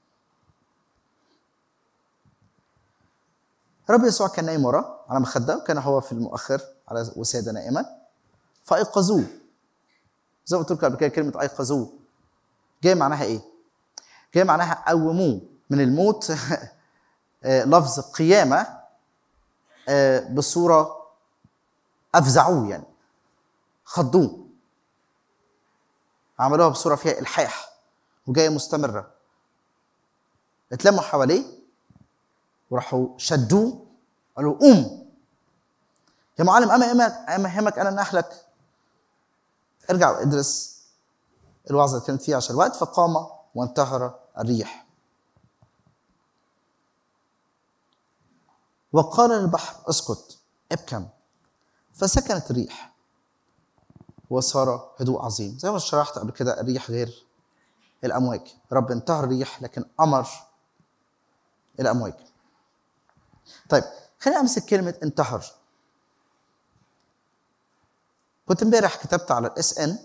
رب يسوع كان نايم ورا على مخده، وكان هو في المؤخر على وساده نائما، فايقظوه. زي ما قلت لكم قبل كده كلمه ايقظوه جاي معناها ايه؟ جاي معناها قوموه من الموت. لفظ قيامه بصورة أفزعوه، يعني خضوه، عملوها بصورة فيها إلحاح وجاية مستمرة. اتلموا حواليه وراحوا شدوه، قالوا قوم يا معلم، أما يهمك أنا نحلك، ارجع وادرس الوعظة اللي كانت فيها عشان الوقت. فقام وانتهر الريح وقال للبحر اسكت ابكم، فسكنت الريح وصار هدوء عظيم. زي ما شرحت قبل كده، الريح غير الأمواج. رب انتهر الريح لكن أمر الأمواج. طيب خلينا أمسك كلمة انتهر. كنت امبارح كتبت على الSN،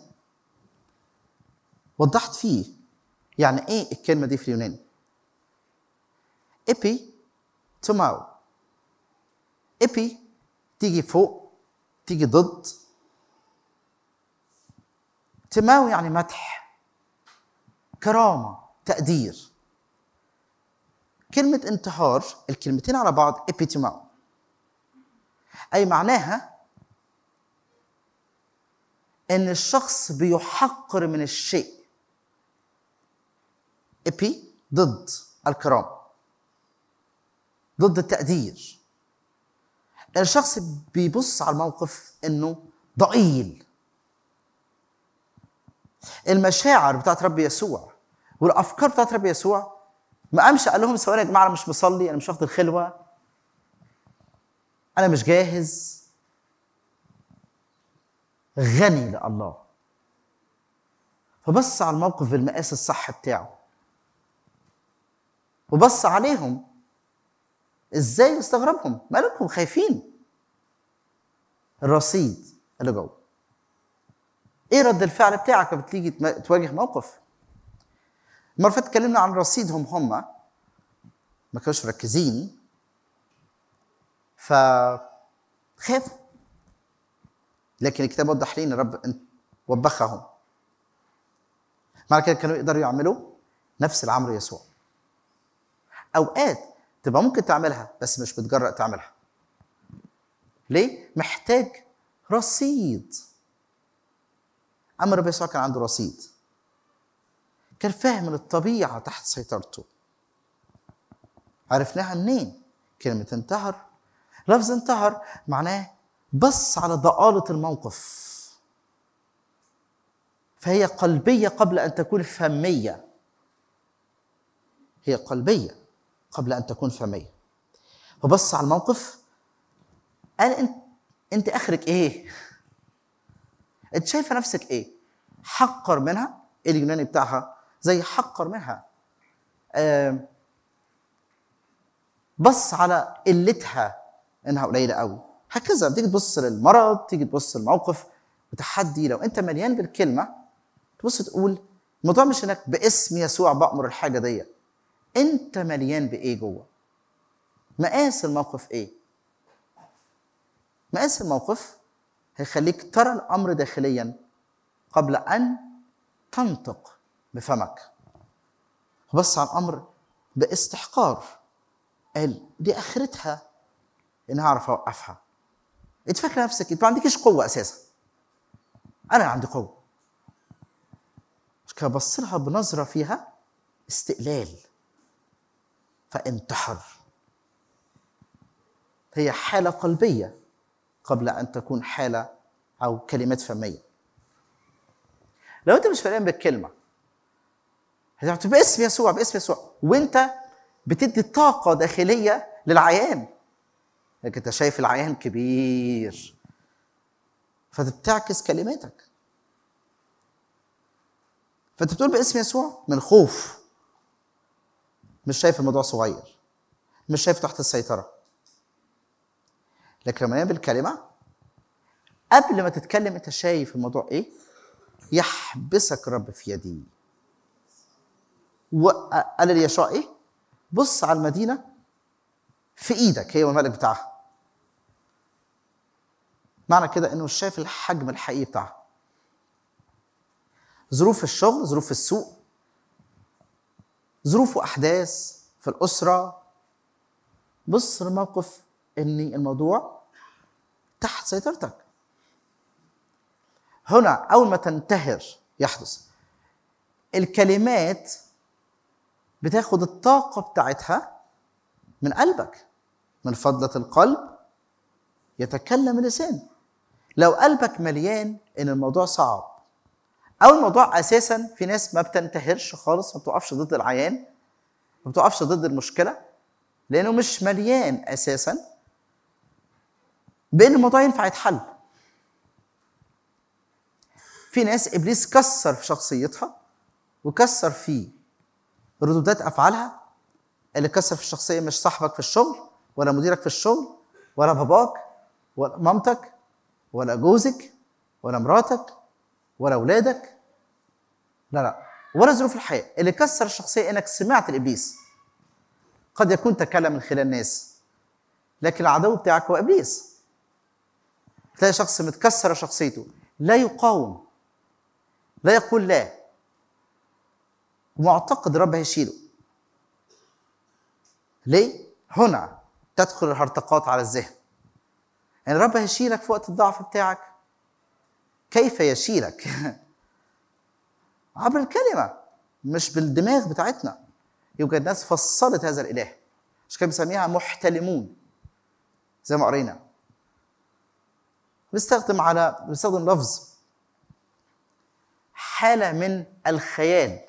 وضحت فيه يعني ايه الكلمة دي في اليوناني. إبي توماو. إبي تيجي فوق، تيجي ضد. تماو يعني مدح، كرامة، تقدير. كلمة انتهار، الكلمتين على بعض إبي توماو، أي معناها إن الشخص بيحقر من الشيء. إبي ضد الكرامة، ضد التقدير. الشخص بيبص على الموقف إنه ضئيل. المشاعر بتاعت رب يسوع والأفكار بتاعت رب يسوع ما قامش قال لهم ثواني يا جماعة، أنا مش مصلي، أنا مش واخد الخلوة، أنا مش جاهز. غني لله، فبص على الموقف بالمقاس الصح بتاعه، وبص عليهم ازاي، استغربهم. مالكم خايفين؟ الرصيد اللي جوه. ايه رد الفعل بتاعك لما بتيجي تواجه موقف؟ المره اللي فاتت اتكلمنا عن رصيدهم، هم ما كانوش مركزين فخافوا، لكن الكتاب وضح لنا رب وبخهم. معنى كده كانوا يقدروا يعملوا نفس العمل يسوع. اوقات تبقى ممكن تعملها بس مش بتجرأ تعملها. ليه؟ محتاج رصيد. اما رب يسوع كان عنده رصيد، كان فاهم الطبيعه تحت سيطرته. عرفناها منين؟ كلمه انتهر. لفظ انتهر معناه بص على ضآلة الموقف، فهي قلبيه قبل ان تكون فميه. هي قلبيه قبل ان تكون فميه. فبص على الموقف، قال انت اخرك ايه؟ انت شايفه نفسك ايه؟ حقر منها. اليوناني بتاعها زي حقر منها. بص على قلتها انها قليله قوي. هكذا بتيجي تبص للمرض، تيجي تبص للموقف وتحدي. لو انت مليان بالكلمه تبص تقول الموضوع مش انك باسم يسوع بأمر الحاجه دي، انت مليان بايه جوه. مقاس الموقف ايه؟ مقاس الموقف هيخليك ترى الامر داخليا قبل ان تنطق بفمك. بص على الامر باستحقار، قال دي اخرتها ان هعرف اوقفها. انت فاكر نفسك انت ما عندكش قوه اساسا، انا عندي قوه. مش كده؟ بص لها بنظره فيها استقلال، فانتحر. هي حاله قلبيه قبل ان تكون حاله او كلمات فميه. لو انت مش فاهم بالكلمه هتعطي باسم يسوع باسم يسوع، وانت بتدي طاقه داخليه للعيان، لكن انت شايف العيان كبير فتبتعكس كلماتك. فانت بتقول باسم يسوع من خوف، مش شايف الموضوع صغير، مش شايف تحت السيطره. لكن لما نعمل بالكلمه قبل ما تتكلم انت شايف الموضوع ايه. يحبسك رب في يدي. وقال ليشوع ايه؟ بص على المدينه في ايدك هي والملك بتاعها. معنى كده انه مش شايف الحجم الحقيقي بتاعها. ظروف الشغل، ظروف السوق، ظروف واحداث في الاسره. بص للموقف ان الموضوع تحت سيطرتك. هنا اول ما تنتهر يحدث الكلمات بتاخد الطاقة بتاعتها من قلبك، من فضلة القلب يتكلم اللسان. لو قلبك مليان ان الموضوع صعب، او الموضوع اساسا في ناس ما بتنتهرش خالص، ما بتقفش ضد العيان، ما بتقفش ضد المشكلة، لانه مش مليان اساسا بان الموضوع ينفع يتحل. في ناس ابليس كسر في شخصيتها وكسر في ردودات افعالها. اللي كسر في الشخصيه مش صاحبك في الشغل، ولا مديرك في الشغل، ولا باباك، ولا مامتك، ولا جوزك، ولا مراتك، ولا اولادك، لا، ولا ظروف الحياه. اللي كسر الشخصيه انك سمعت الابليس. قد يكون تكلم من خلال الناس، لكن العدو بتاعك هو ابليس. تلاقي شخص متكسر شخصيته، لا يقاوم، لا يقول لا، ومعتقد رب هيشيله. ليه؟ هنا تدخل الهرطقات على الذهن. يعني رب هيشيلك في وقت الضعف بتاعك. كيف يشيلك؟ عبر الكلمة، مش بالدماغ بتاعتنا. يوجد ناس فصلت هذا الإله، عشان كده بنسميها محتلمون زي ما قرينا. بنستخدم لفظ حالة من الخيال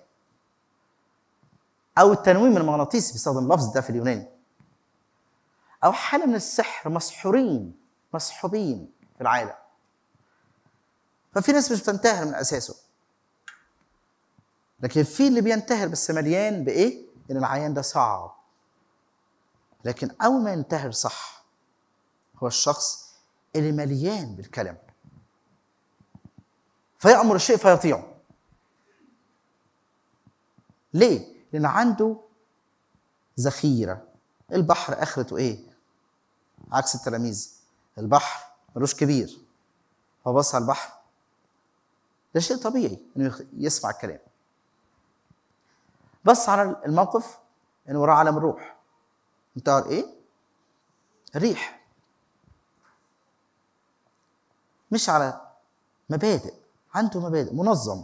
أو التنويم المغناطيسي، بيستخدم اللفظ ده في اليوناني. أو حالة من السحر، مسحوبين في العالم. ففي ناس مش بتنتهر من أساسه، لكن في اللي بينتهر بس مليان بإيه؟ إن العيان ده صعب. لكن أول ما ينتهر صح هو الشخص اللي مليان بالكلام، فيأمر الشيء فيطيعه. ليه؟ لأن عنده ذخيرة. البحر آخرته إيه؟ عكس التلاميذ، البحر ملوش كبير، فبص على البحر، ده شيء طبيعي إنه يسمع الكلام. بص على الموقف إنه وراه عالم الروح، انتهر إيه؟ الريح. مش على مبادئ، عنده مبادئ، منظم.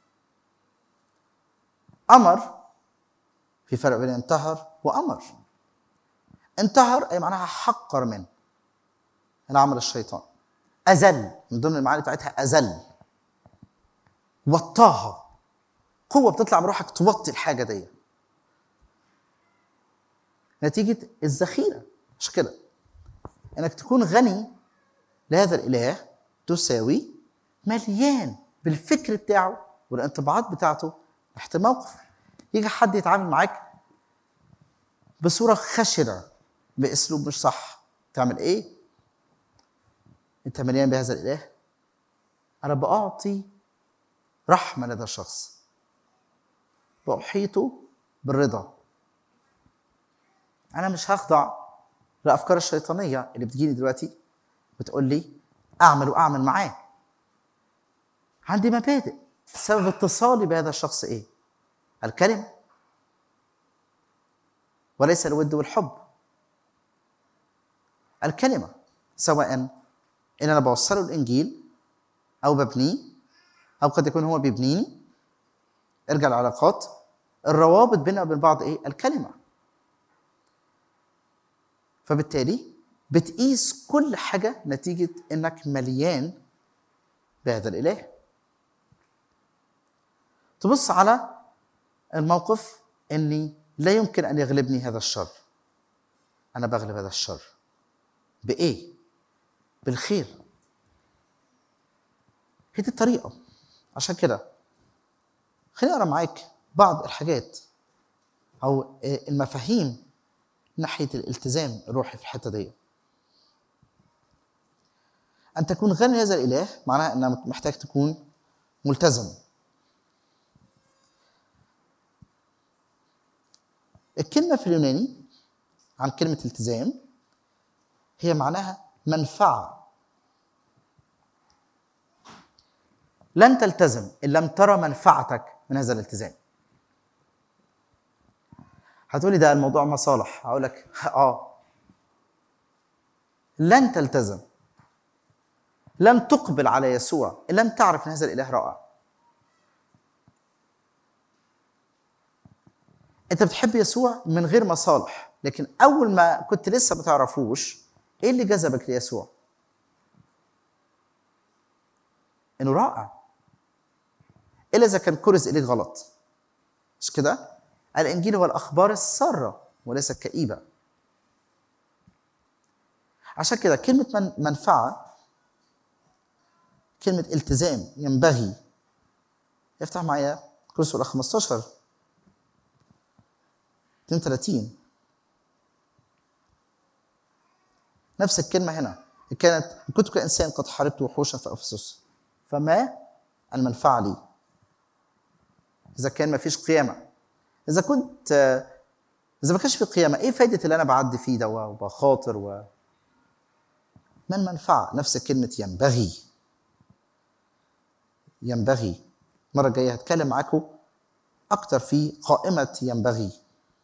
أمر، في فرق بين انتهر وأمر. انتهر أي معناها حقر من العمل الشيطان، أذل، من ضمن المعاني بتاعتها أذل، وطاها، قوة بتطلع من روحك توطي الحاجة دي نتيجة الذخيرة. عشان كده إنك تكون غني لهذا الإله تساوي مليان بالفكر بتاعه والانطباعات بتاعته تحت موقف. يجي حد يتعامل معاك بصورة خشنة بأسلوب مش صح، تعمل إيه؟ أنت مليان بهذا الإله. أنا بأعطي رحمة لهذا الشخص، بأحيطه بالرضا. أنا مش هخضع للأفكار الشيطانية اللي بتجيني دلوقتي بتقول لي أعمل معاه. عندي مبادئ. سبب اتصالي بهذا الشخص إيه؟ الكلمة، وليس الود والحب. الكلمة، سواء إن أنا بوصله الإنجيل أو ببنيه، أو قد يكون هو بيبنيني. ارجع العلاقات، الروابط بيننا وبين بعض إيه؟ الكلمة. فبالتالي بتقيس كل حاجة نتيجة إنك مليان بهذا الإله. تبص على الموقف إني لا يمكن أن يغلبني هذا الشر. أنا بغلب هذا الشر بإيه؟ بالخير. هي دي الطريقة. عشان كده خليني أقرأ معاك بعض الحاجات أو المفاهيم ناحية الالتزام الروحي في الحتة دي. أن تكون غني هذا الإله معناها أنك محتاج تكون ملتزم. الكلمة في اليوناني عن كلمة التزام هي معناها منفعة. لن تلتزم إن لم ترى منفعتك من هذا الالتزام. هتقولي ده الموضوع مصالح، هقول لك لن تلتزم، لن تقبل على يسوع إن لم تعرف أن هذا الإله رائع. أنت بتحب يسوع من غير مصالح، لكن أول ما كنت لسه ما تعرفوش، إيه اللي جذبك ليسوع؟ إنه رائع. إلا إذا كان كرز إليك غلط. مش كده؟ الإنجيل هو الأخبار السارة وليس الكئيبة. عشان كده كلمة منفعة، كلمة التزام، ينبغي. افتح معايا كورنثوس الأولى 15 32. نفس الكلمة هنا. كانت كنت كإنسان قد حاربت وحوشا في أفسس، فما المنفعة لي؟ إذا كان ما فيش قيامة، إذا ما كانش في قيامة، إيه فايدة اللي أنا بعدي فيه ده وبخاطر ما المنفعة؟ نفس كلمة ينبغي. ينبغي. المرة الجاية هتكلم معاكم أكتر في قائمة ينبغي.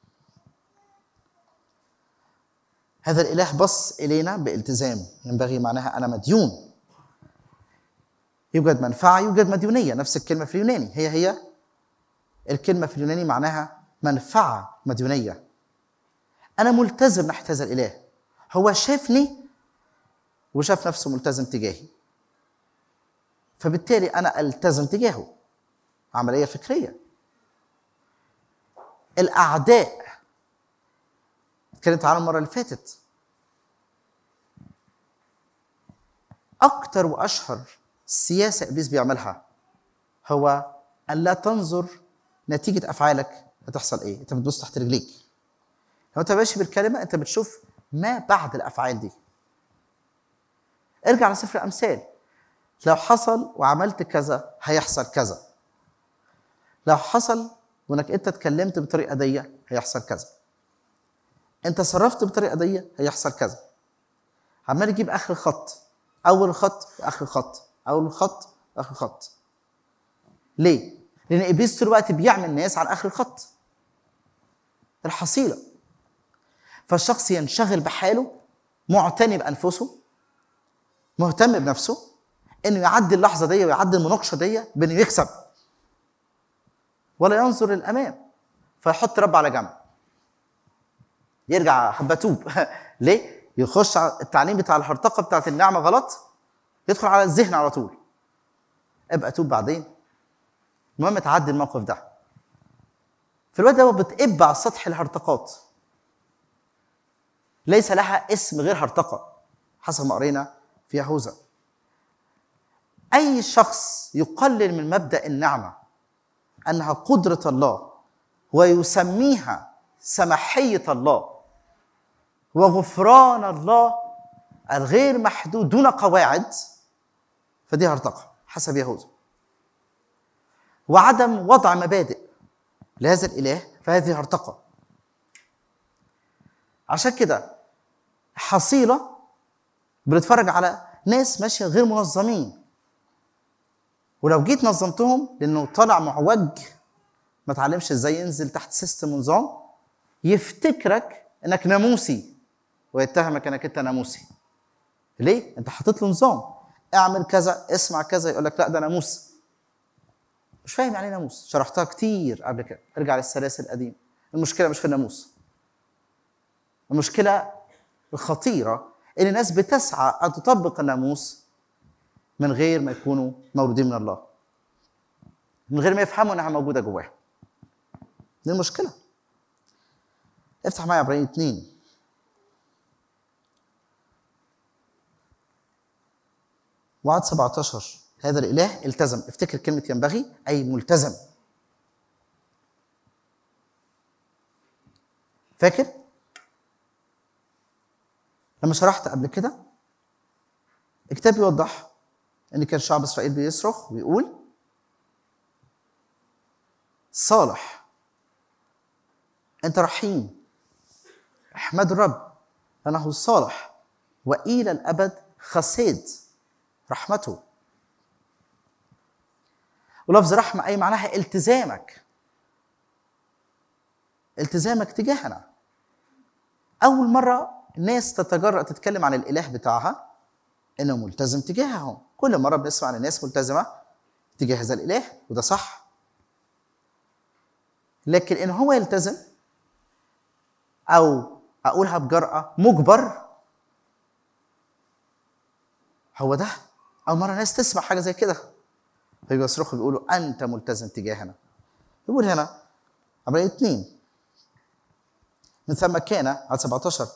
هذا الإله بص إلينا بالتزام. ينبغي معناها أنا مديون. يوجد منفعة، يوجد مديونية. نفس الكلمة في اليوناني، هي الكلمة في اليوناني معناها منفعة، مديونية. أنا ملتزم ناحية هذا الإله. هو شافني وشاف نفسه ملتزم تجاهي، فبالتالي أنا ألتزم تجاهه. عملية فكرية. الأعداء اتكلمت عنهم المرة اللي فاتت. أكتر وأشهر سياسة إبليس بيعملها هو أن لا تنظر نتيجة أفعالك هتحصل إيه. أنت بتبص تحت رجليك. لو أنت ماشي بالكلمة أنت بتشوف ما بعد الأفعال دي. ارجع لسفر الأمثال. لو حصل وعملت كذا هيحصل كذا. لو حصل وانك انت اتكلمت بطريقه دي هيحصل كذا. انت صرفت بطريقه دي هيحصل كذا. عمال يجيب اخر الخط، اول خط واخر خط، اول خط واخر خط. ليه؟ لان ابليس طول الوقت بيعمل ناس على اخر الخط. الحصيله. فالشخص ينشغل بحاله، معتني بانفسه، مهتم بنفسه، انه يعدي اللحظه دي ويعدي المناقشه دي بانه يكسب، ولا ينظر للامام، فيحط رب على جنب. يرجع حبتوب. ليه؟ يخش على التعليم بتاع الهرطقه بتاعت النعمه غلط، يدخل على الذهن على طول. ابقى توب بعدين، المهم تعدي الموقف ده. في الوقت ده بتقب على سطح الهرطقات، ليس لها اسم غير هرطقه حسب ما قرينا في يهوذا. اي شخص يقلل من مبدا النعمه انها قدره الله ويسميها سماحيه الله وغفران الله الغير محدود دون قواعد، فدي هرطقه حسب يهوذا. وعدم وضع مبادئ لهذا الاله فهذه هرطقه. عشان كده حصيله بنتفرج على ناس ماشيه غير منظمين، ولو جيت نظمتهم لانه طالع معوج ما تعلمش ازاي ينزل تحت سيستم ونظام، يفتكرك انك ناموسي ويتهمك انك انت ناموسي. ليه؟ انت حاطط له نظام، اعمل كذا، اسمع كذا، يقول لك لا ده ناموس. مش فاهم يعني ناموس، شرحتها كتير قبل كده. ارجع للسلاسل القديم. المشكله مش في الناموس، المشكله الخطيره ان الناس بتسعى ان تطبق الناموس من غير ما يكونوا مولودين من الله، من غير ما يفهموا انها موجوده جواهم. دي المشكله. افتح معايا عبرانيين 2 وعد 17. هذا الاله التزم. افتكر كلمه ينبغي اي ملتزم. فاكر لما شرحت قبل كده الكتاب يوضح ان كان شعب اسرائيل بيصرخ ويقول صالح، انت رحيم، احمد الرب لانه صالح والى الابد خسيد رحمته. ولفظ رحمه اي معناها التزامك، التزامك تجاهنا. اول مره ناس تتجرأ تتكلم عن الإله بتاعها إنه ملتزم تجاههم. كل مرة بنسمع عن الناس ملتزمة تجاه هذا الإله، وده صح. لكن إن هو يلتزم، أو أقولها بجرأة مجبر، هو ده أول مرة ناس تسمع حاجة زي كده. فبيصرخوا بيقولوا أنت ملتزم تجاهنا. يقول هنا عبارة 2 من ثم كان على 17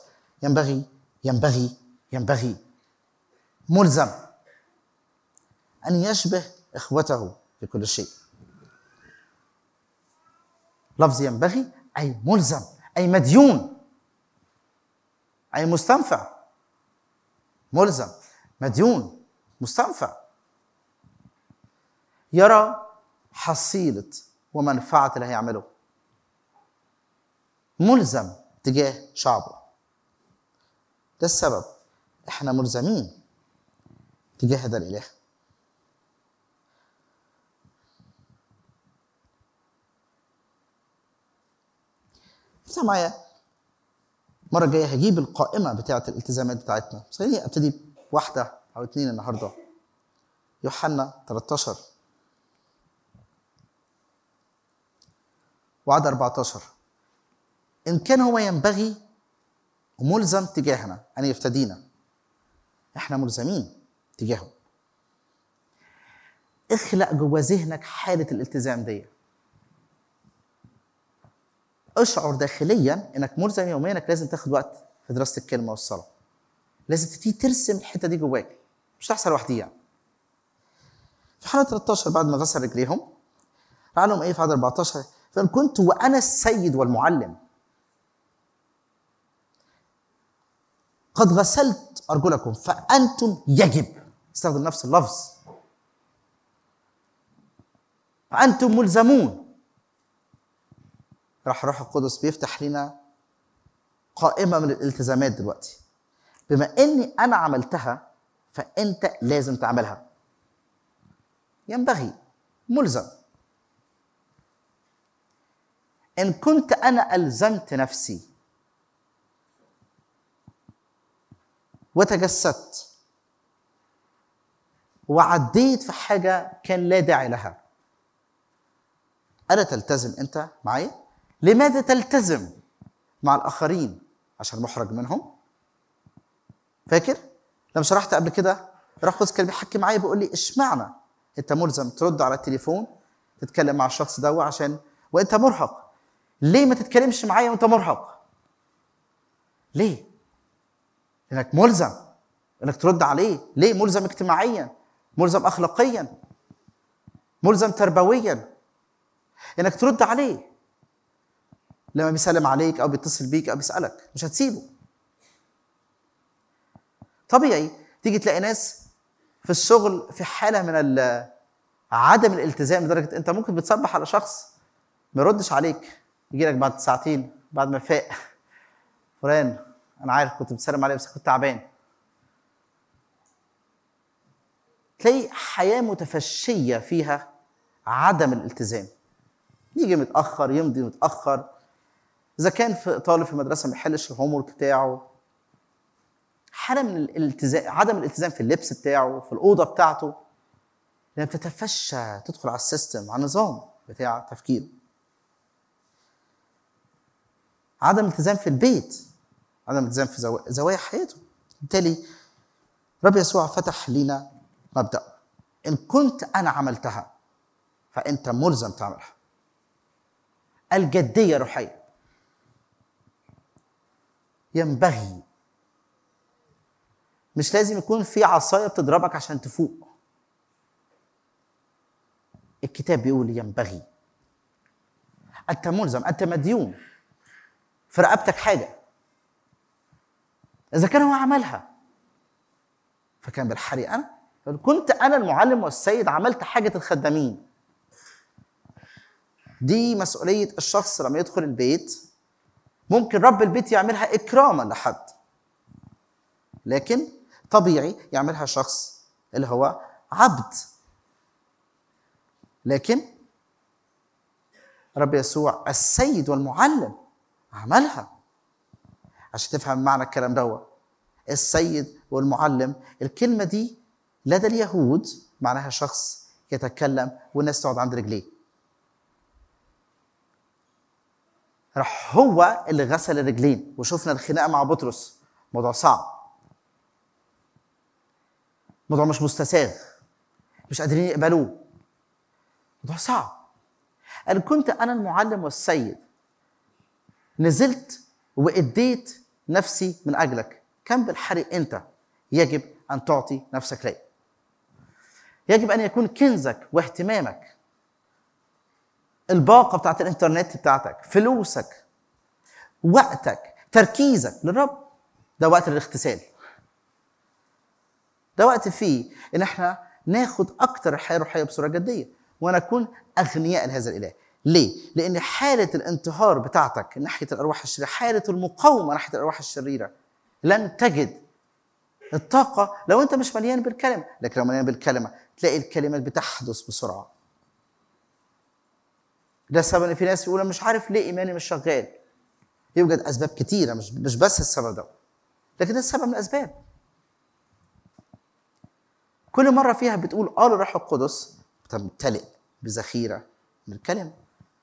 ينبغي ملزم أن يشبه إخوته في كل شيء. لفظ ينبغي أي ملزم، أي مديون، أي مستنفع. ملزم، مديون، مستنفع. يرى حصيلة ومنفعة اللي هيعمله. ملزم تجاه شعبه. ده السبب احنا ملزمين تجاه هذا الإله. افتح معايا مرة جاية هجيب القائمة بتاعة الالتزامات بتاعتنا، بس خليني ابتدي بواحدة أو 2 النهاردة. يوحنا 13 وعدد 14. إن كان هو ينبغي وملزم تجاهنا أن يفتدينا، احنا ملزمين تجاهه. اخلق جوا ذهنك حالة الالتزام دي. اشعر داخليا انك ملزم يوميا، انك لازم تاخد وقت في دراسة الكلمة والصلاة. لازم تبتدي ترسم الحتة دي جواك، مش تحصل لوحديها. في حالة 13 بعد ما غسل رجليهم قال لهم ايه في عدد 14؟ فإن كنت وأنا السيد والمعلم قد غسلت أرجلكم فأنتم يجب، استخدم نفس اللفظ، فأنتم ملزمون. راح الروح القدس بيفتح لنا قائمة من الالتزامات دلوقتي. بما إني أنا عملتها فأنت لازم تعملها. ينبغي، ملزم. إن كنت أنا ألزمت نفسي وتجسدت وعديت في حاجة كان لا داعي لها، ألا تلتزم أنت معي؟ لماذا تلتزم مع الآخرين؟ عشان محرج منهم؟ فاكر؟ لما شرحت قبل كده الروح القدس كان بيحكي معايا بيقول لي اشمعنى أنت ملزم ترد على التليفون تتكلم مع الشخص ده عشان وأنت مرهق؟ ليه ما تتكلمش معايا وأنت مرهق؟ ليه؟ لأنك ملزم انك ترد عليه. ليه؟ ملزم اجتماعيا، ملزم اخلاقيا، ملزم تربويا انك ترد عليه لما بيسلم عليك او بيتصل بيك او بيسالك. مش هتسيبه. طبيعي تيجي تلاقي ناس في الشغل في حاله من عدم الالتزام، لدرجه انت ممكن بتصبح على شخص ما يردش عليك، يجي لك بعد ساعتين بعد ما فاق، فلان انا عارف كنت بتسلم عليه بس كنت تعبان. تلاقي حياة متفشية فيها عدم الالتزام. يجي متأخر، يمضي متأخر، إذا كان في طالب في المدرسة ما يحلش الهوم ورك بتاعه، حالة من الالتزام، عدم الالتزام في اللبس بتاعه، في الأوضة بتاعته، لأنها بتتفشى تدخل على السيستم، على النظام بتاع تفكيره. عدم الالتزام في البيت، عدم الالتزام في زوايا حياته. بالتالي رب يسوع فتح لنا مبدأ: إن كنت أنا عملتها فأنت ملزم تعملها. الجدية روحية. ينبغي، مش لازم يكون في عصاية بتضربك عشان تفوق. الكتاب بيقول ينبغي. أنت ملزم، أنت مديون، في رقبتك حاجة. إذا كان هو عملها فكان بالحري أنا، كنت أنا المعلم والسيد عملت حاجة الخدامين. دي مسؤولية الشخص لما يدخل البيت. ممكن رب البيت يعملها إكراما لحد، لكن طبيعي يعملها شخص اللي هو عبد. لكن رب يسوع السيد والمعلم عملها. عشان تفهم معنى الكلام دوت. السيد والمعلم، الكلمة دي لدى اليهود معناها شخص يتكلم والناس تقعد عند رجليه. راح هو اللي غسل الرجلين، وشفنا الخناقة مع بطرس. موضوع صعب، موضوع مش مستساغ، مش قادرين يقبلوه، موضوع صعب. أنا كنت أنا المعلم والسيد، نزلت واديت نفسي من أجلك، كم بالحري أنت يجب أن تعطي نفسك لي. يجب أن يكون كنزك واهتمامك، الباقة بتاعت الإنترنت بتاعتك، فلوسك، وقتك، تركيزك للرب. ده وقت الاغتسال، ده وقت فيه إن احنا ناخد أكتر الحياة الروحية بصورة جدية ونكون أغنياء لهذا الإله. ليه؟ لأن حالة الانتهار بتاعتك ناحية الأرواح الشريرة، حالة المقاومة ناحية الأرواح الشريرة، لن تجد الطاقة لو أنت مش مليان بالكلمة. لكن لو مليان بالكلمة تلاقي الكلمات بتحدث بسرعة. ده السبب إن في ناس يقولوا مش عارف ليه إيماني مش شغال. يوجد أسباب كتيرة، مش بس السبب ده، لكن ده السبب من الأسباب. كل مرة فيها بتقول الروح القدس، بتمتلئ بذخيرة من الكلمة،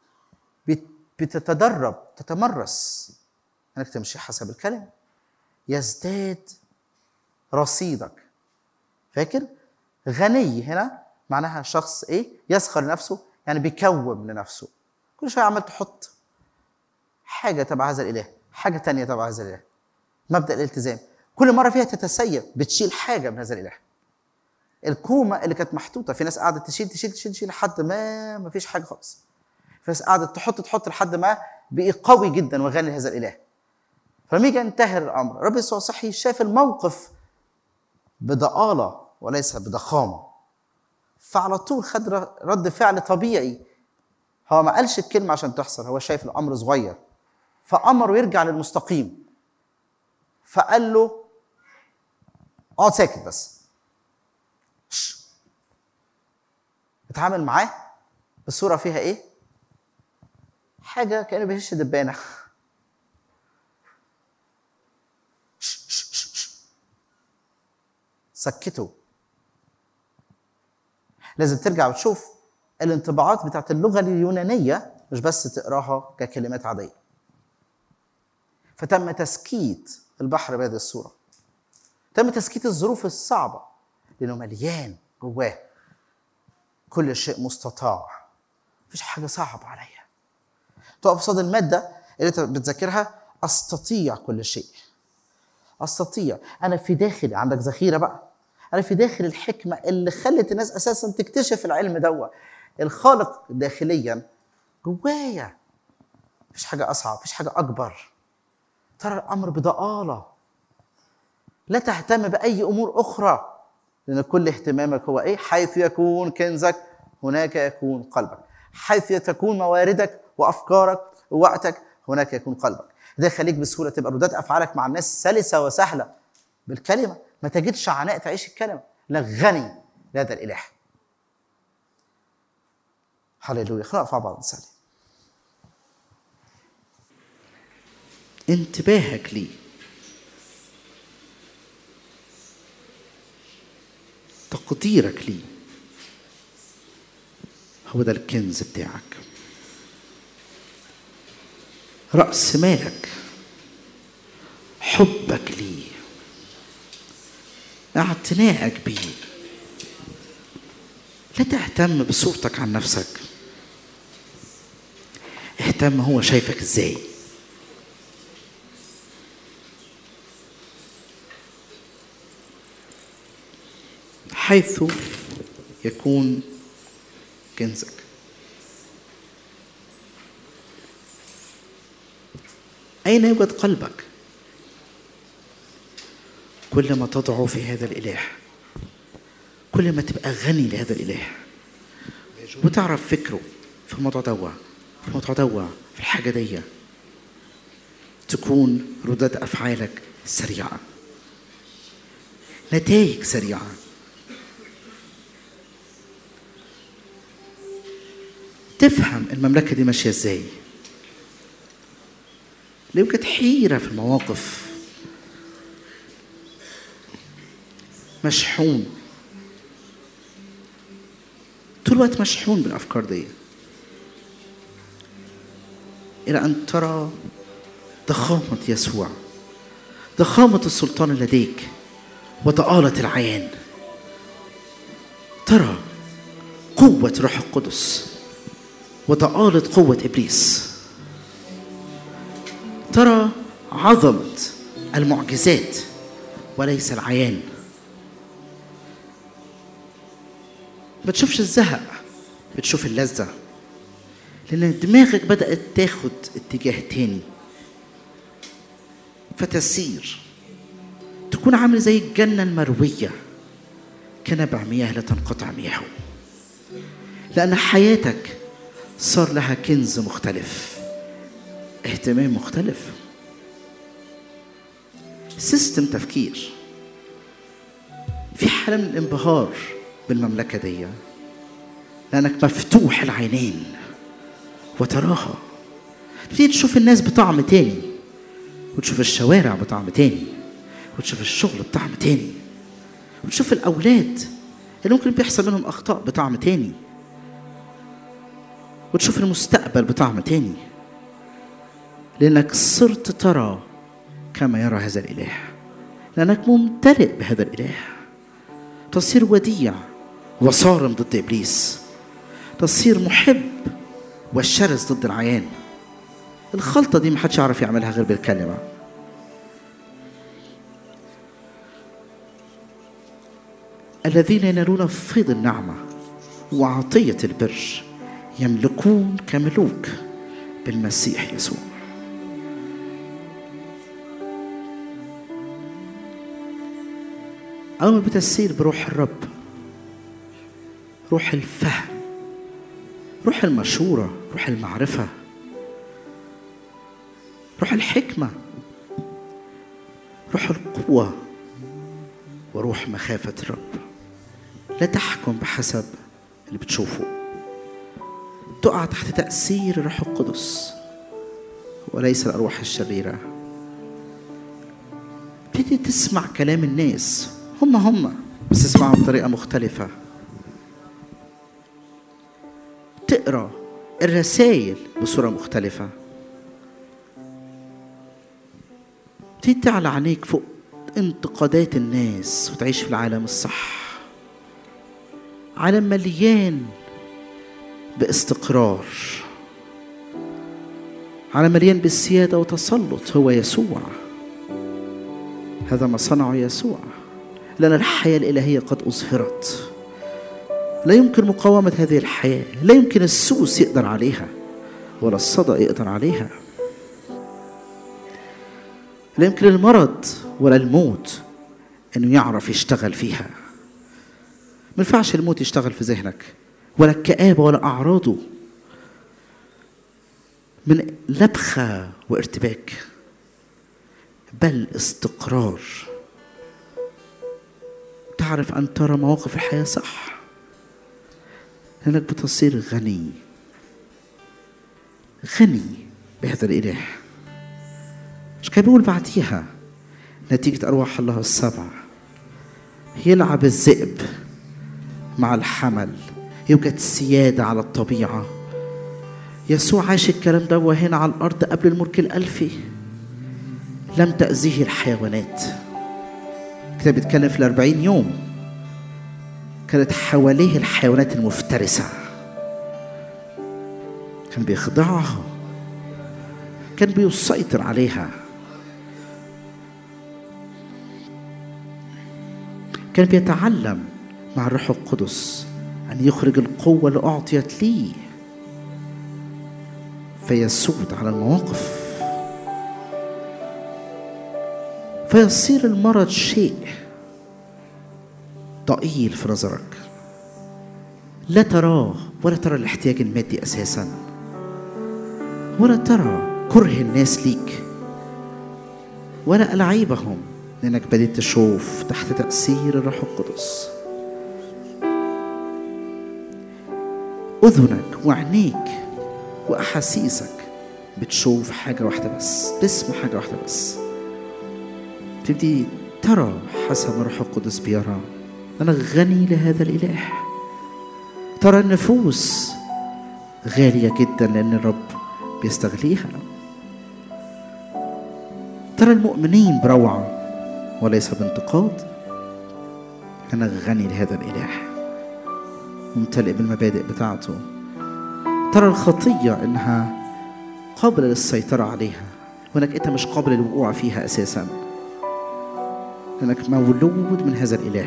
بتتدرب، تتمرس انك تمشي حسب الكلمة، يزداد رصيدك. فاكر غني هنا معناها شخص يسخر نفسه، يعني بيكوم لنفسه. كل شوية عمال تحط حاجة تبع هذا الإله، حاجة تانية تبع هذا الإله. مبدأ الالتزام كل مرة فيها تتسيب، بتشيل حاجة من هذا الإله. الكومة اللي كانت محطوطة، في ناس قاعدة تشيل لحد ما فيش حاجة خالص. في ناس قاعدة تحط لحد ما بقي قوي جدا وغني لهذا الإله. فلما يجي ينتهر الأمر، رب يسوع صحي شاف الموقف بضآلة وليس بضخامة، فعلى طول خد رد فعل طبيعي. هو ما قالش الكلمة عشان تحصل، هو شايف الأمر صغير فأمره يرجع للمستقيم. فقال له اقعد ساكت بس، اتعامل معاه بصورة فيها حاجة كأنه بيهش دبانة. سكته. لازم ترجع وتشوف الانطباعات بتاعت اللغة اليونانية، مش بس تقراها ككلمات عادية. فتم تسكيت البحر بهذه الصورة، تم تسكيت الظروف الصعبة، لأنه مليان جواه كل شيء مستطاع، مفيش حاجة صعبة عليا. تقف قصاد المادة اللي انت بتذاكرها، أستطيع كل شيء، أستطيع. أنا في داخلي، عندك ذخيرة بقى، أنا في داخل الحكمة اللي خلت الناس أساسا تكتشف العلم دوت. الخالق داخليا جوايا، مفيش حاجة أصعب، مفيش حاجة أكبر. ترى الأمر بضآلة، لا تهتم بأي أمور أخرى، لأن كل اهتمامك هو حيث يكون كنزك هناك يكون قلبك. حيث تكون مواردك وأفكارك ووقتك هناك يكون قلبك. ده يخليك بسهولة تبقى ردات أفعالك مع الناس سلسة وسهلة بالكلمة، ما تجدش عناء تعيش الكلمة، لا غني لهذا الإله. هللويا. خلينا نقف مع بعض نصلي. انتباهك لي، تقديرك لي، هو ده الكنز بتاعك. رأس مالك حبك لي، اعتنائك بي. لا تهتم بصورتك عن نفسك، اهتم هو شايفك ازاي. حيث يكون كنزك. أين يوجد قلبك؟ كل ما تضعه في هذا الإله، كل ما تبقى غني لهذا الإله وتعرف فكره في الموضوع دوا، في الموضوع دوا، في الحاجة دي، تكون ردود أفعالك سريعة، نتائج سريعة. تفهم المملكة دي ماشية ازاي. لا يوجد حيرة في المواقف، مشحون طول الوقت، مشحون بالأفكار دي، إلى أن ترى ضخامة يسوع، ضخامة السلطان لديك وضآلة العيان. ترى قوة روح القدس وضآلة قوة إبليس. ترى عظمة المعجزات وليس العيان. ما تشوفش الزهق، بتشوف اللذة، لأن دماغك بدأت تاخد اتجاه تاني، فتسير تكون عامل زي الجنة المروية كنبع مياه لا تنقطع مياهه، لأن حياتك صار لها كنز مختلف، اهتمام مختلف، سيستم تفكير. في حالة من الانبهار بالمملكة دي، لأنك مفتوح العينين وتراها. تبتدي تشوف الناس بطعم تاني، وتشوف الشوارع بطعم تاني، وتشوف الشغل بطعم تاني، وتشوف الأولاد اللي ممكن بيحصل منهم أخطاء بطعم تاني، وتشوف المستقبل بطعم تاني، لأنك صرت ترى كما يرى هذا الإله، لأنك ممتلئ بهذا الإله. تصير وديع وصارم ضد إبليس، تصير محب والشرس ضد العيان. الخلطة دي محدش يعرف يعملها غير بالكلمة. الذين ينالون فيض النعمة وعطية البر يملكون كملوك بالمسيح يسوع. أول ما بتسير بروح الرب، روح الفهم، روح المشورة، روح المعرفة، روح الحكمة، روح القوة، وروح مخافة الرب. لا تحكم بحسب اللي بتشوفه، تقع تحت تأثير الروح القدس وليس الأرواح الشريرة. ابتدي تسمع كلام الناس، هم بس تسمعهم بطريقة مختلفة. تقرأ الرسائل بصورة مختلفة. ابتدي تعلى عينيك فوق انتقادات الناس وتعيش في العالم الصح، عالم مليان باستقرار، عالم مليان بالسيادة وتسلط. هو يسوع، هذا ما صنعه يسوع، لأن الحياة الإلهية قد أظهرت. لا يمكن مقاومة هذه الحياة، لا يمكن السوس يقدر عليها ولا الصدأ يقدر عليها، لا يمكن المرض ولا الموت أنه يعرف يشتغل فيها. ما ينفعش الموت يشتغل في ذهنك، ولا الكآبة ولا أعراضه، من لبخة وارتباك، بل استقرار. تعرف أن ترى مواقف الحياة صح، لأنك بتصير غني بهذا الإله. مش كان بيقول بعديها نتيجة أرواح الله السبع يلعب الذئب مع الحمل، يوجد سيادة على الطبيعة. يسوع عاش الكلام ده وهنا على الأرض قبل الملك الألفي، لم تأذيه الحيوانات. كتاب بيتكلم في 40 يوم كانت حواليه الحيوانات المفترسة، كان بيخضعها، كان بيسيطر عليها، كان بيتعلم مع الروح القدس أن يخرج القوة اللي أعطيت ليه فيسود على المواقف. فيصير المرض شيء ضئيل في نظرك، لا تراه ولا ترى الاحتياج المادي أساسا، ولا ترى كره الناس ليك ولا ألعيبهم، لأنك بديت تشوف تحت تأثير الروح القدس. أذنك وعينيك وأحاسيسك بتشوف حاجة واحدة بس، تسمع حاجة واحدة بس، تبتدي ترى حسب ما الروح القدس بيرى. أنا غني لهذا الإله. ترى النفوس غالية جدا لأن الرب بيستغليها. ترى المؤمنين بروعة وليس بانتقاد. أنا غني لهذا الإله ممتلئ بالمبادئ بتاعته. ترى الخطية إنها قابلة للسيطرة عليها، وإنك أنت مش قابل للوقوع فيها أساسا، لأنك مولود من هذا الإله.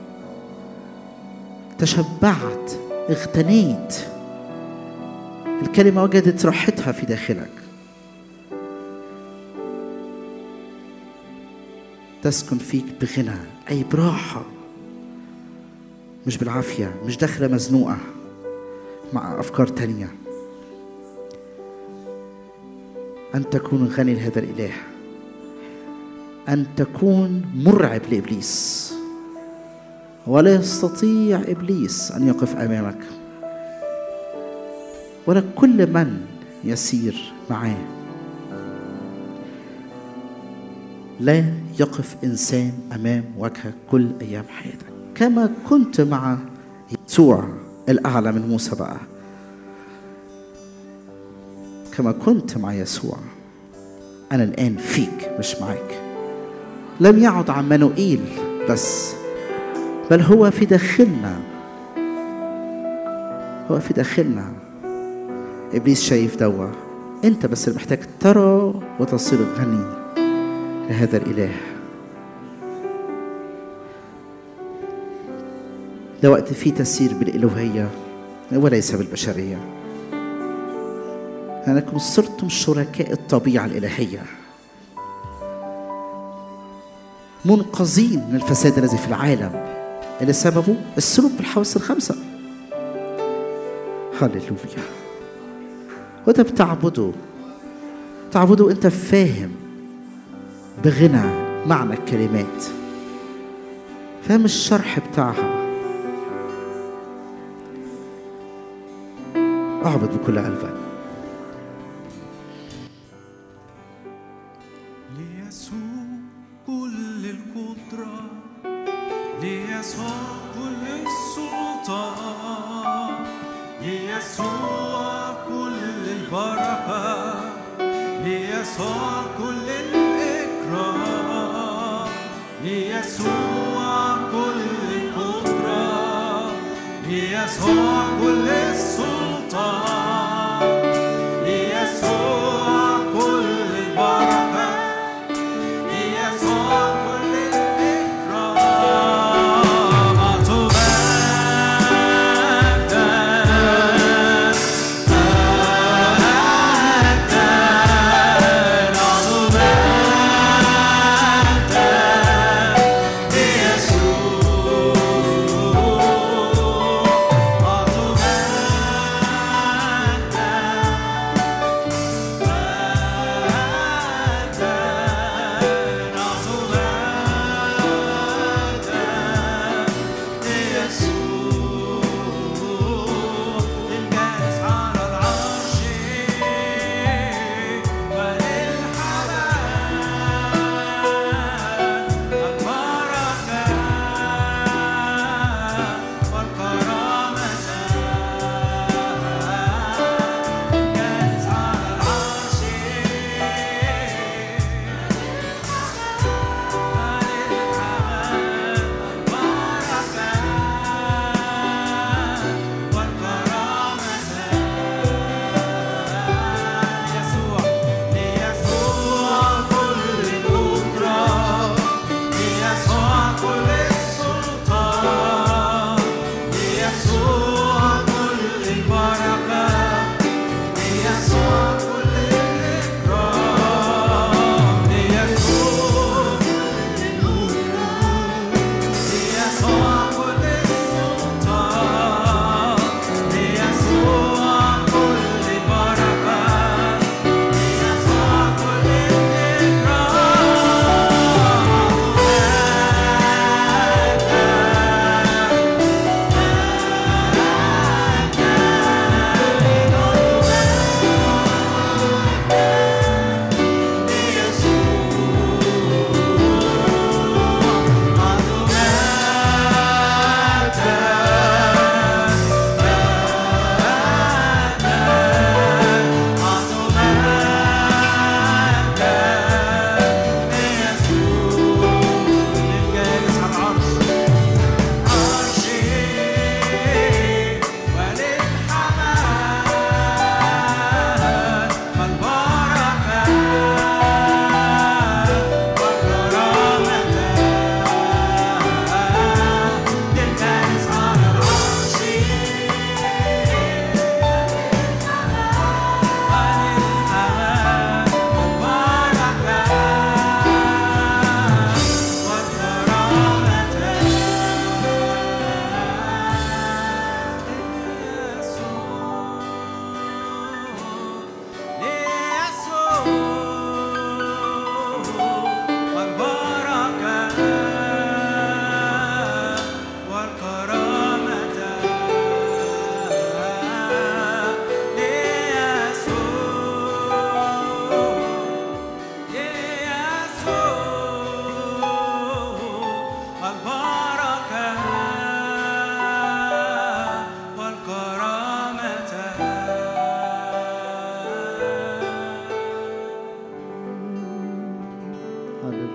تشبعت، اغتنيت، الكلمة وجدت راحتها في داخلك. تسكن فيك بغنى، أي براحة، مش بالعافية، مش داخلة مزنوقة مع أفكار تانية. أن تكون غني لهذا الإله، أن تكون مرعب لإبليس، ولا يستطيع إبليس أن يقف أمامك، ولا كل من يسير معاه. لا يقف إنسان أمام وجهك كل أيام حياتك، كما كنت مع يسوع الأعلى من موسى. بقى كما كنت مع يسوع، أنا الآن فيك مش معاك. لم يعد عمانوئيل بس، بل هو في داخلنا، هو في داخلنا. إبليس شايف دوا، أنت بس اللي محتاج ترى وتصير غني لهذا الإله. ده وقت فيه تسير بالإلوهية وليس بالبشرية، لأنكم صرتم شركاء الطبيعة الإلهية، منقذين من الفساد الذي في العالم اللي سببه السلوك بالحواس الخمسة. هللويا. وده بتعبده أنت فاهم بغنى معنى الكلمات، فاهم الشرح بتاعها. اعبد بكل قلبك. ليسوع كل القدرة، ليسوع كل السلطان، ليسوع كل البركة، ليسوع كل الإكرام، ليسوع كل القدرة، ليسوع كل السلطان، ليسوع كل البركة، ليسوع كل الإكرام.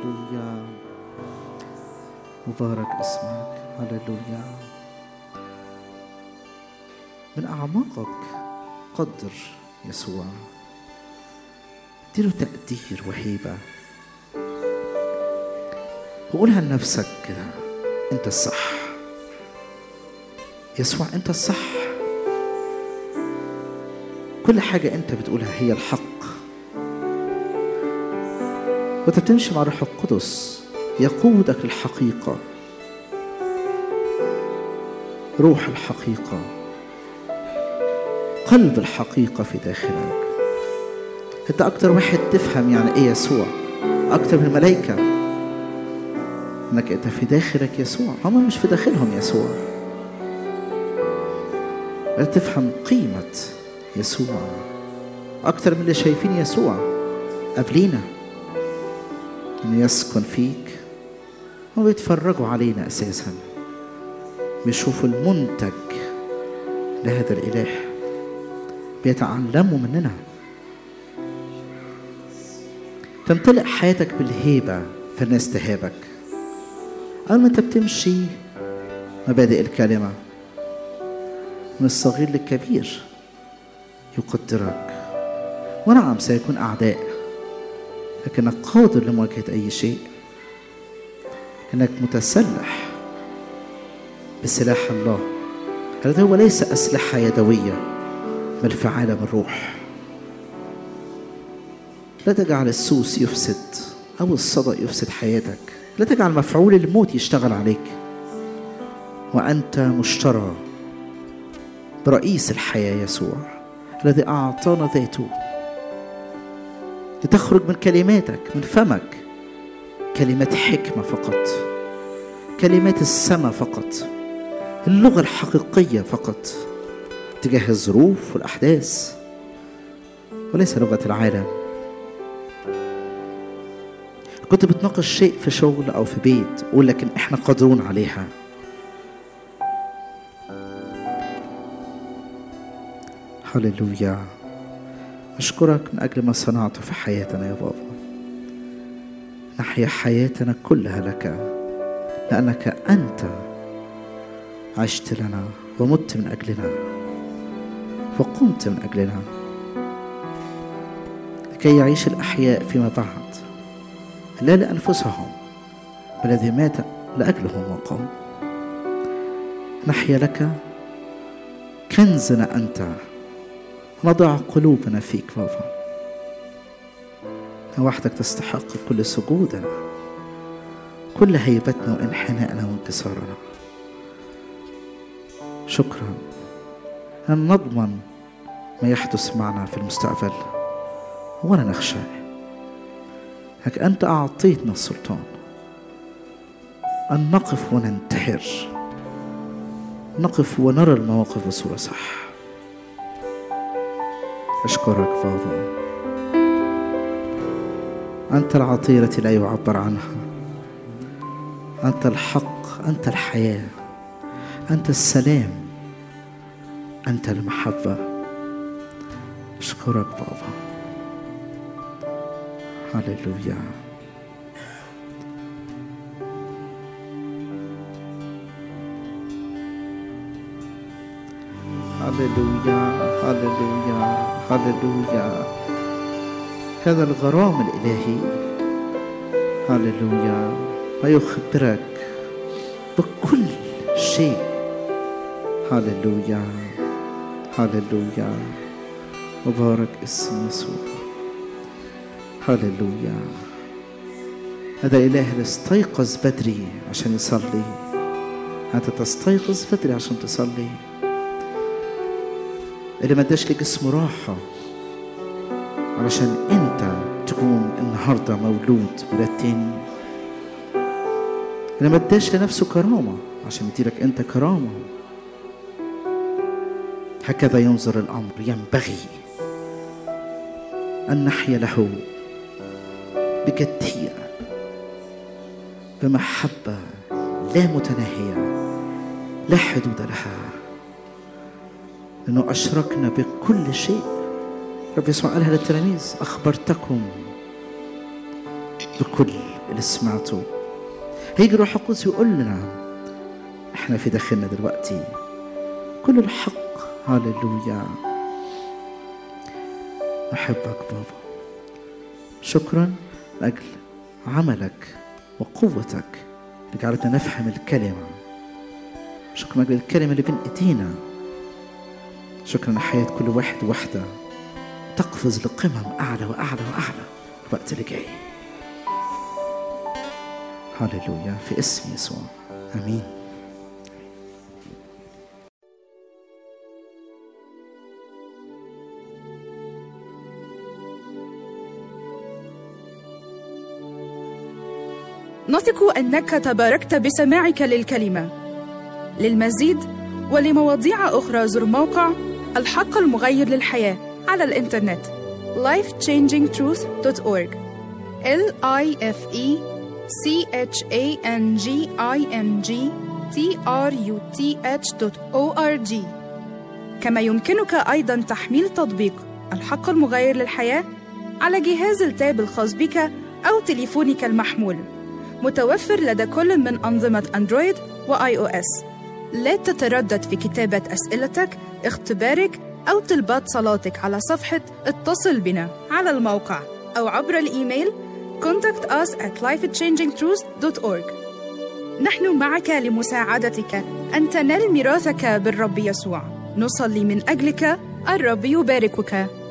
هللويا. مبارك اسمك. هللويا. من أعماقك قدر يسوع، اديله تقدير وهيبة، وقولها لنفسك كده: أنت الصح يسوع، أنت الصح. كل حاجة أنت بتقولها هي الحق. وأنت بتمشي مع الروح القدس يقودك للحقيقة، روح الحقيقة، قلب الحقيقة في داخلك. أنت أكتر واحد تفهم يعني إيه يسوع، أكتر من الملائكة، إنك أنت في داخلك يسوع، هم مش في داخلهم يسوع. أنت تفهم قيمة يسوع أكتر من اللي شايفين يسوع قبلينا، إنه يسكن فيك. هم بيتفرجوا علينا أساسا، بيشوفوا المنتج لهذا الإله، بيتعلموا مننا. تمتلئ حياتك بالهيبة فالناس تهابك. أول ما أنت بتمشي مبادئ الكلمة، من الصغير للكبير يقدرك. ونعم سيكون أعداء، لكنك قادر لمواجهة أي شيء، إنك متسلح بسلاح الله. هذا هو ليس أسلحة يدوية، بل في عالم الروح. لا تجعل السوس يفسد أو الصدأ يفسد حياتك. لا تجعل مفعول الموت يشتغل عليك، وأنت مشترى برئيس الحياة يسوع الذي أعطانا ذاته لتخرج من كلماتك، من فمك، كلمات حكمة فقط، كلمات السماء فقط، اللغة الحقيقية فقط تجاه الظروف والأحداث، وليس لغة العالم. كنت بتناقش شيء في شغل أو في بيت، قول لكن إحنا قادرون عليها. هللويا. أشكرك من أجل ما صنعته في حياتنا يا بابا. نحيا حياتنا كلها لك، لأنك أنت عشت لنا ومت من أجلنا وقمت من أجلنا، لكي يعيش الأحياء فيما بعد، لا لأنفسهم بل الذي مات لأجلهم وقام. نحيا لك، كنزنا أنت، نضع قلوبنا فيك بابا. وحدك تستحق كل سجودنا، كل هيبتنا وانحنائنا وانكسارنا. شكرا أن نضمن ما يحدث معنا في المستقبل ولا نخشى، لك أنت أعطيتنا السلطان أن نقف وننتحر، نقف ونرى المواقف بصورة صح. أشكرك بابا، أنت العطية التي لا يعبر عنها، أنت الحق، أنت الحياة، أنت السلام، أنت المحبة. أشكرك بابا. هللويا. هللويا هللويا هللويا. هذا الغرام الإلهي هللويا ما يخبرك بكل شيء. هللويا هللويا. مبارك اسم يسوع. هللويا. هذا الإله اللي استيقظ بدري عشان يصلي، أنت تستيقظ بدري عشان تصلي، اللي ما اداش لجسمه راحة علشان انت تكون النهارده مولود ميلاد تاني، اللي ما اداش لنفسه كرامة عشان يديلك انت كرامة. هكذا ينظر الأمر. ينبغي أن نحيا له بجدية، بمحبة لا متناهية لا حدود لها، لأنه أشركنا بكل شيء. رب يسوع قالها للتلاميذ: أخبرتكم بكل اللي سمعته. هيجي روح القدس يقول لنا احنا في داخلنا دلوقتي كل الحق. هاليلويا. أحبك بابا. شكرا لأجل عملك وقوتك اللي جعلتنا نفهم الكلمة. شكرا لأجل الكلمة اللي بين ايدينا. شكرا لحياة كل واحد وحدة تقفز لقمم أعلى وأعلى وأعلى الوقت اللي جاي. هاليلويا في اسم يسوع، آمين. نثق أنك تباركت بسماعك للكلمة. للمزيد ولمواضيع أخرى زر موقع الحق المغير للحياة على الإنترنت lifechangingtruth.org lifechangingtruth.org. كما يمكنك أيضا تحميل تطبيق الحق المغير للحياة على جهاز التاب الخاص بك أو تليفونك المحمول، متوفر لدى كل من أنظمة أندرويد وآي أو إس. لا تتردد في كتابة أسئلتك، اختبارك أو طلبات صلاتك على صفحة اتصل بنا على الموقع أو عبر الإيميل contact us at lifechangingtruth.org. نحن معك لمساعدتك أن تنال ميراثك بالرب يسوع. نصلي من أجلك. الرب يباركك.